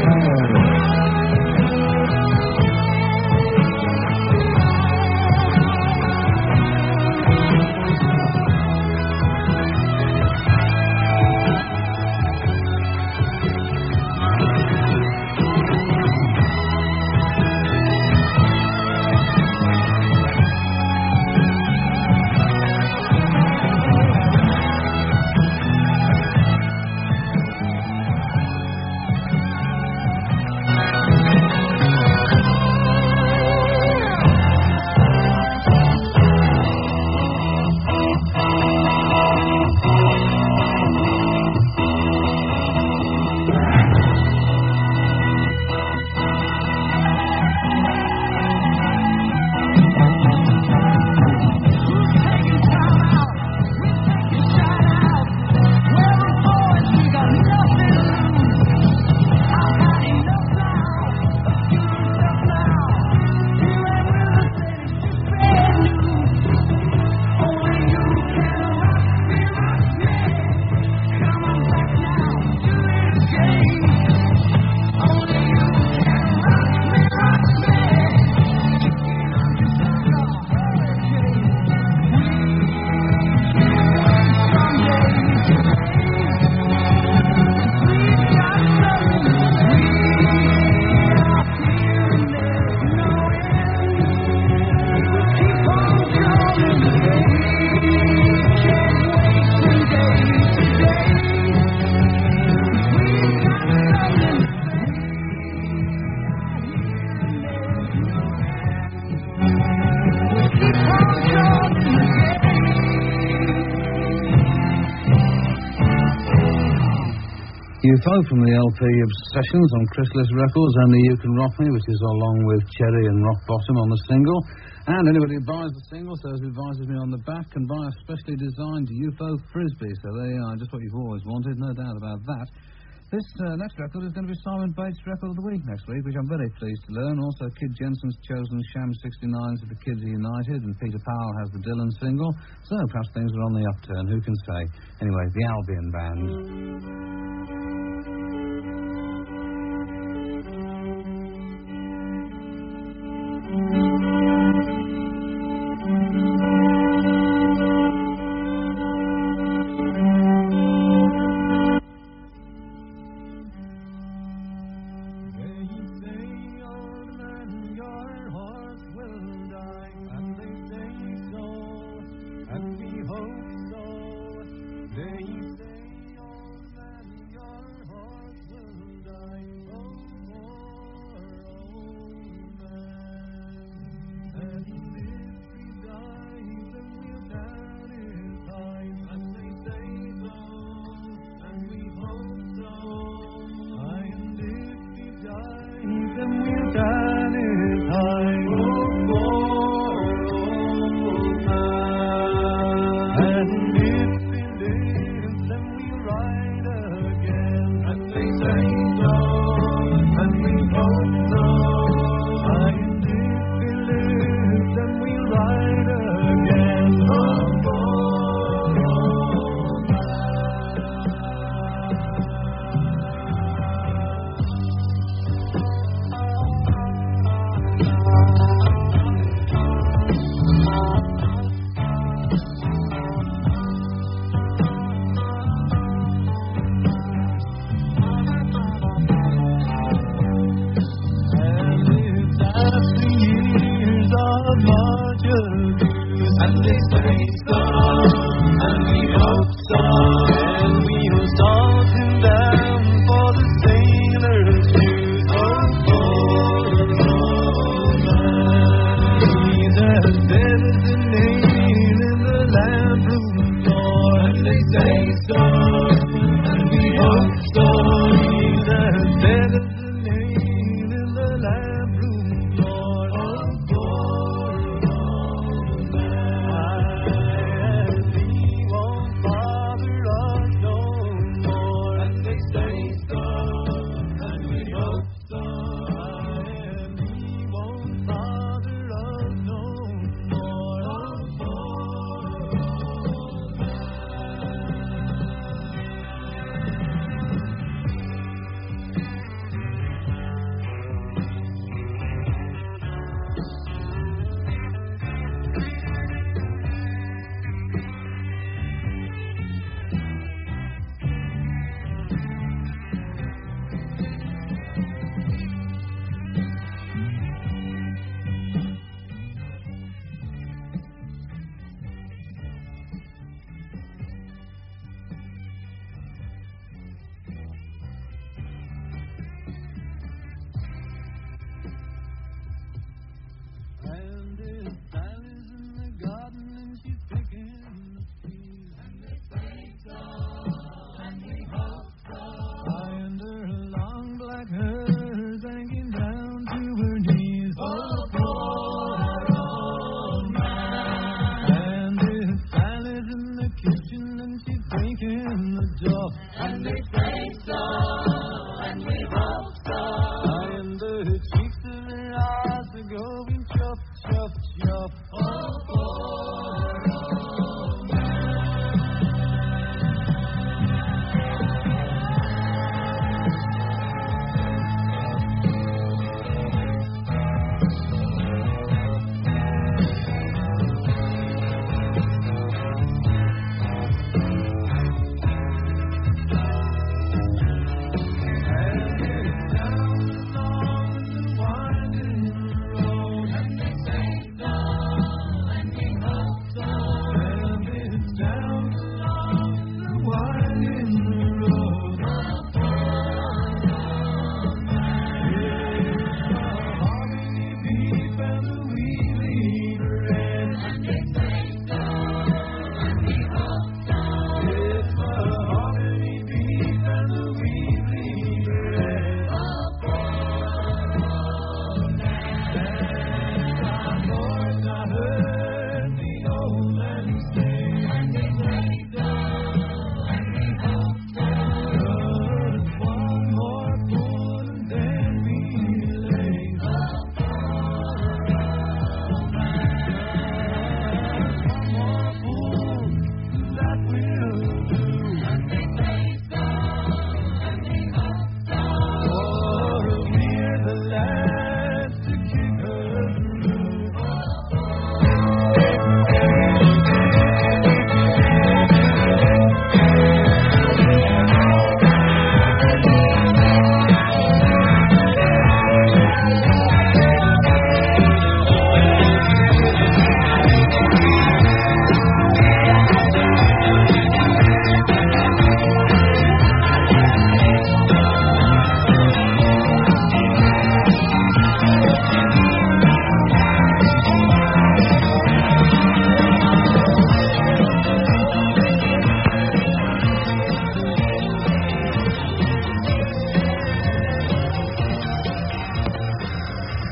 U F O from the L P Obsessions on Chrysalis Records, and the You Can Rock Me, which is along with Cherry and Rock Bottom on the single. And anybody who buys the single, so as advises me on the back, can buy a specially designed U F O Frisbee. So there you are, just what you've always wanted, no doubt about that. This uh, next record is going to be Simon Bates' Record of the Week next week, which I'm very pleased to learn. Also, Kid Jensen's chosen Sham sixty-nines of the Kids Are United, and Peter Powell has the Dylan single. So perhaps things are on the upturn, who can say? Anyway, the Albion Band.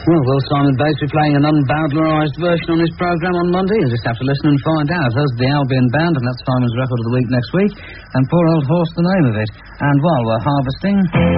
Well, will Simon Bates be playing an unbowdlerised version on his programme on Monday? You'll just have to listen and find out. There's the Albion Band, and that's Simon's record of the week next week. And Poor Old Horse, the name of it. And while we're harvesting...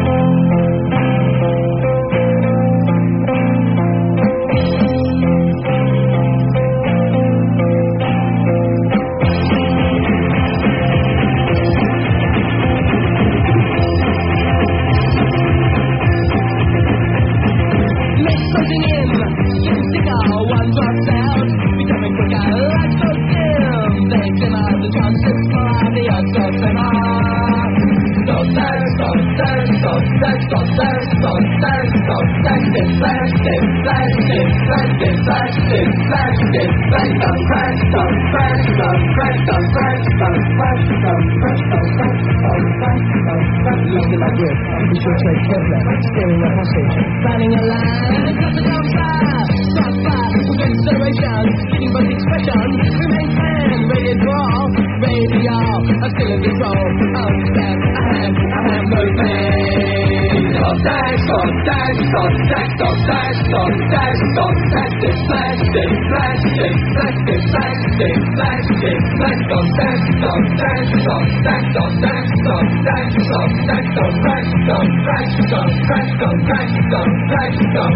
We should take Kevlar, steering the hostage, planning a line, and cut the down fire, start fire, with acceleration, getting both expression, remain fan, ready to draw, radio, I'm still in control, understand, I am, I am moving. Stop that, stop that, stop that, stop that, stop that, stop that, this plastic, plastic, plastic, plastic, plastic, plastic, stop that, stop that, stop that, stop that, stop that, stop that, stop that, stop that, stop that, stop that, stop that, stop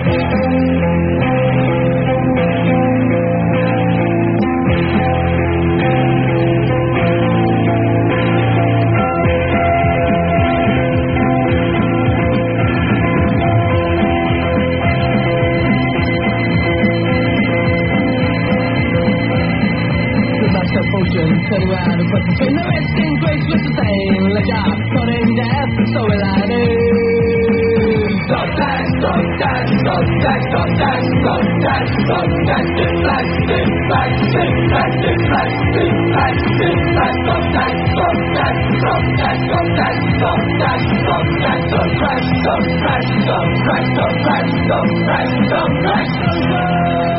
turn around and put the train. The resting grace was the same. Like I'm cutting death, so will I do. Stop that, stop that, stop that, stop that, stop that, stop that, this plastic, plastic, plastic, plastic, plastic, plastic, stop that, stop that, stop that, stop that, stop that, stop that, stop crash, stop crash, stop crash, stop crash, stop crash, stop crash, stop crash.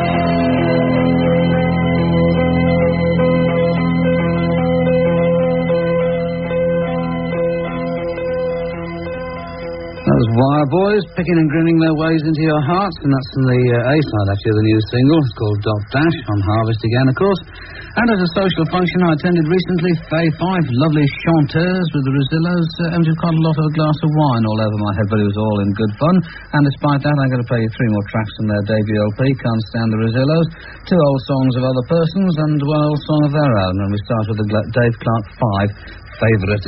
Those Wire Boys picking and grinning their ways into your hearts, and that's from the uh, A-side actually of the new single. It's called Dot Dash, on Harvest again, of course. And at a social function I attended recently, Faye Five, lovely chanteurs with the Rosillos, uh, emptied quite a lot of a glass of wine all over my head, but it was all in good fun. And despite that, I'm going to play you three more tracks from their debut L P, Can't Stand the Rosillos, two old songs of other persons, and one old song of their own. And we start with the Gla- Dave Clark Five, Favourite.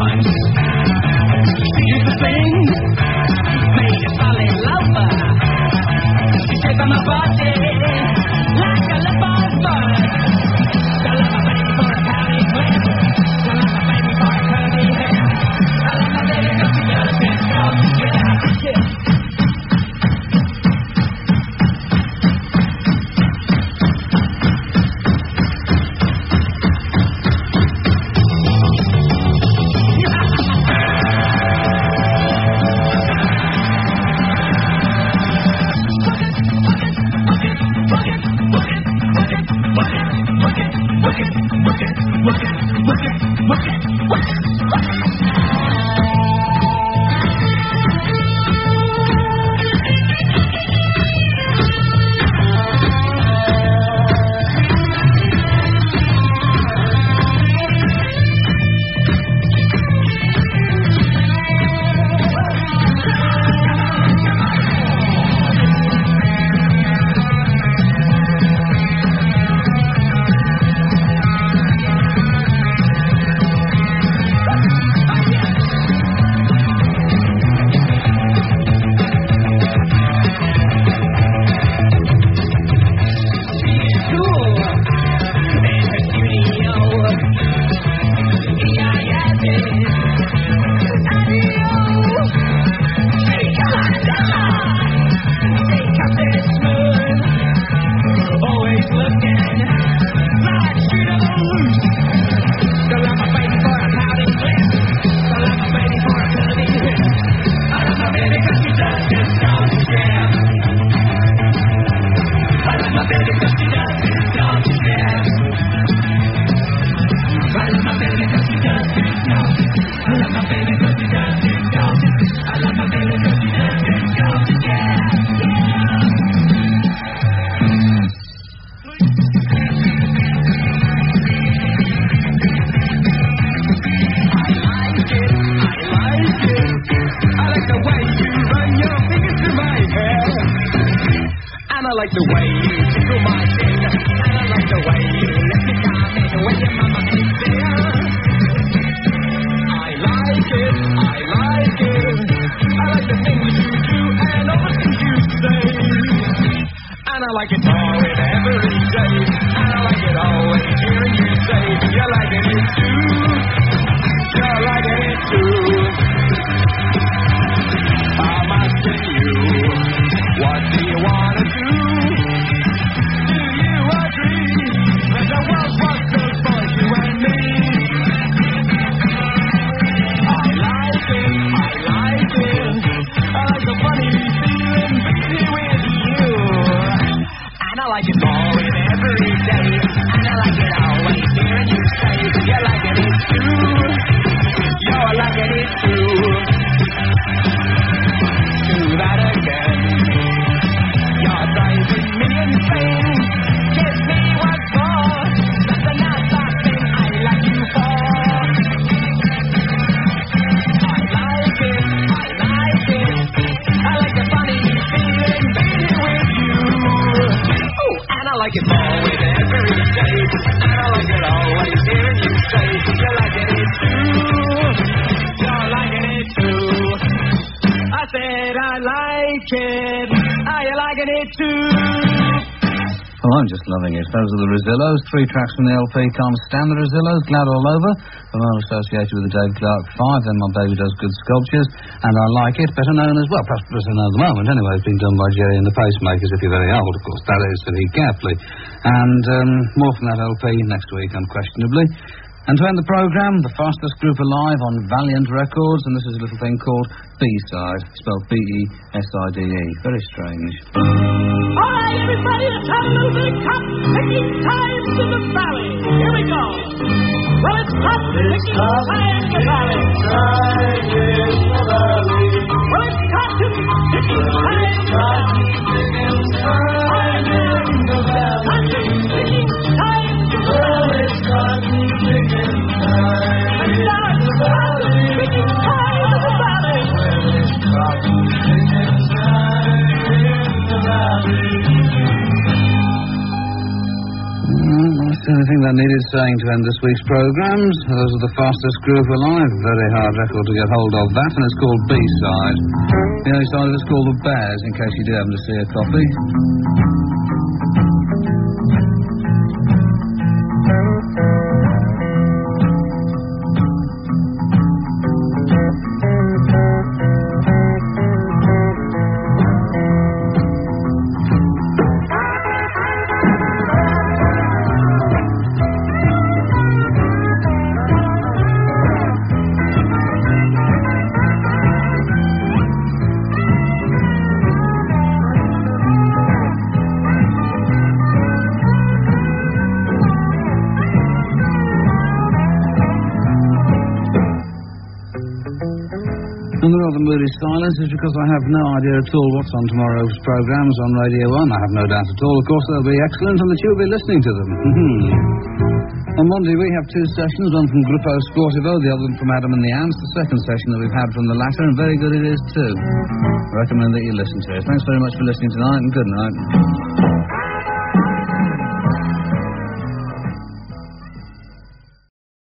once. She used to sing, made a solid lover. She shaped my body like a leopard's bud. I love my baby for a pouty clip. I love my baby for a curly hair. I love my baby 'cause she does this stuff. Yeah, yeah. Those are the Rosillos, three tracks from the L P, Can't Stand the Rosillos, Glad All Over, from our associated with the Dave Clark Five, Then My Baby Does Good Sculptures, and I Like It, better known as, well, perhaps better known at the moment, anyway, it's been done by Jerry and the Pacemakers, if you're very old, of course, that is, to be carefully. And um, more from that L P next week, unquestionably. And to end the programme, the fastest group alive on Valiant Records, and this is a little thing called B-Side, spelled B E S I D E. Very strange. All right, everybody, let's have a little bit of cop picking time to the valley. Here we go. Well, it's cop picking time in the valley. Time in the valley. Well, it's cotton picking time in the valley. Time in the valley. Cotton picking time in the valley. It's cotton picking time. And now it's cotton picking time in the valley. It's cotton picking time in the valley. Mm, that's the only thing that needed saying to end this week's programmes. Those are the fastest group alive. Very hard record to get hold of that, and it's called B-Side. The only side of it's called The Bears, in case you did happen to see a copy. And the rather moody silence is because I have no idea at all what's on tomorrow's programmes on Radio one. I have no doubt at all. Of course, they'll be excellent and that you'll be listening to them. On Monday, we have two sessions, one from Gruppo Sportivo, the other one from Adam and the Ants, the second session that we've had from the latter, and very good it is too. I recommend that you listen to it. Thanks very much for listening tonight, and good night.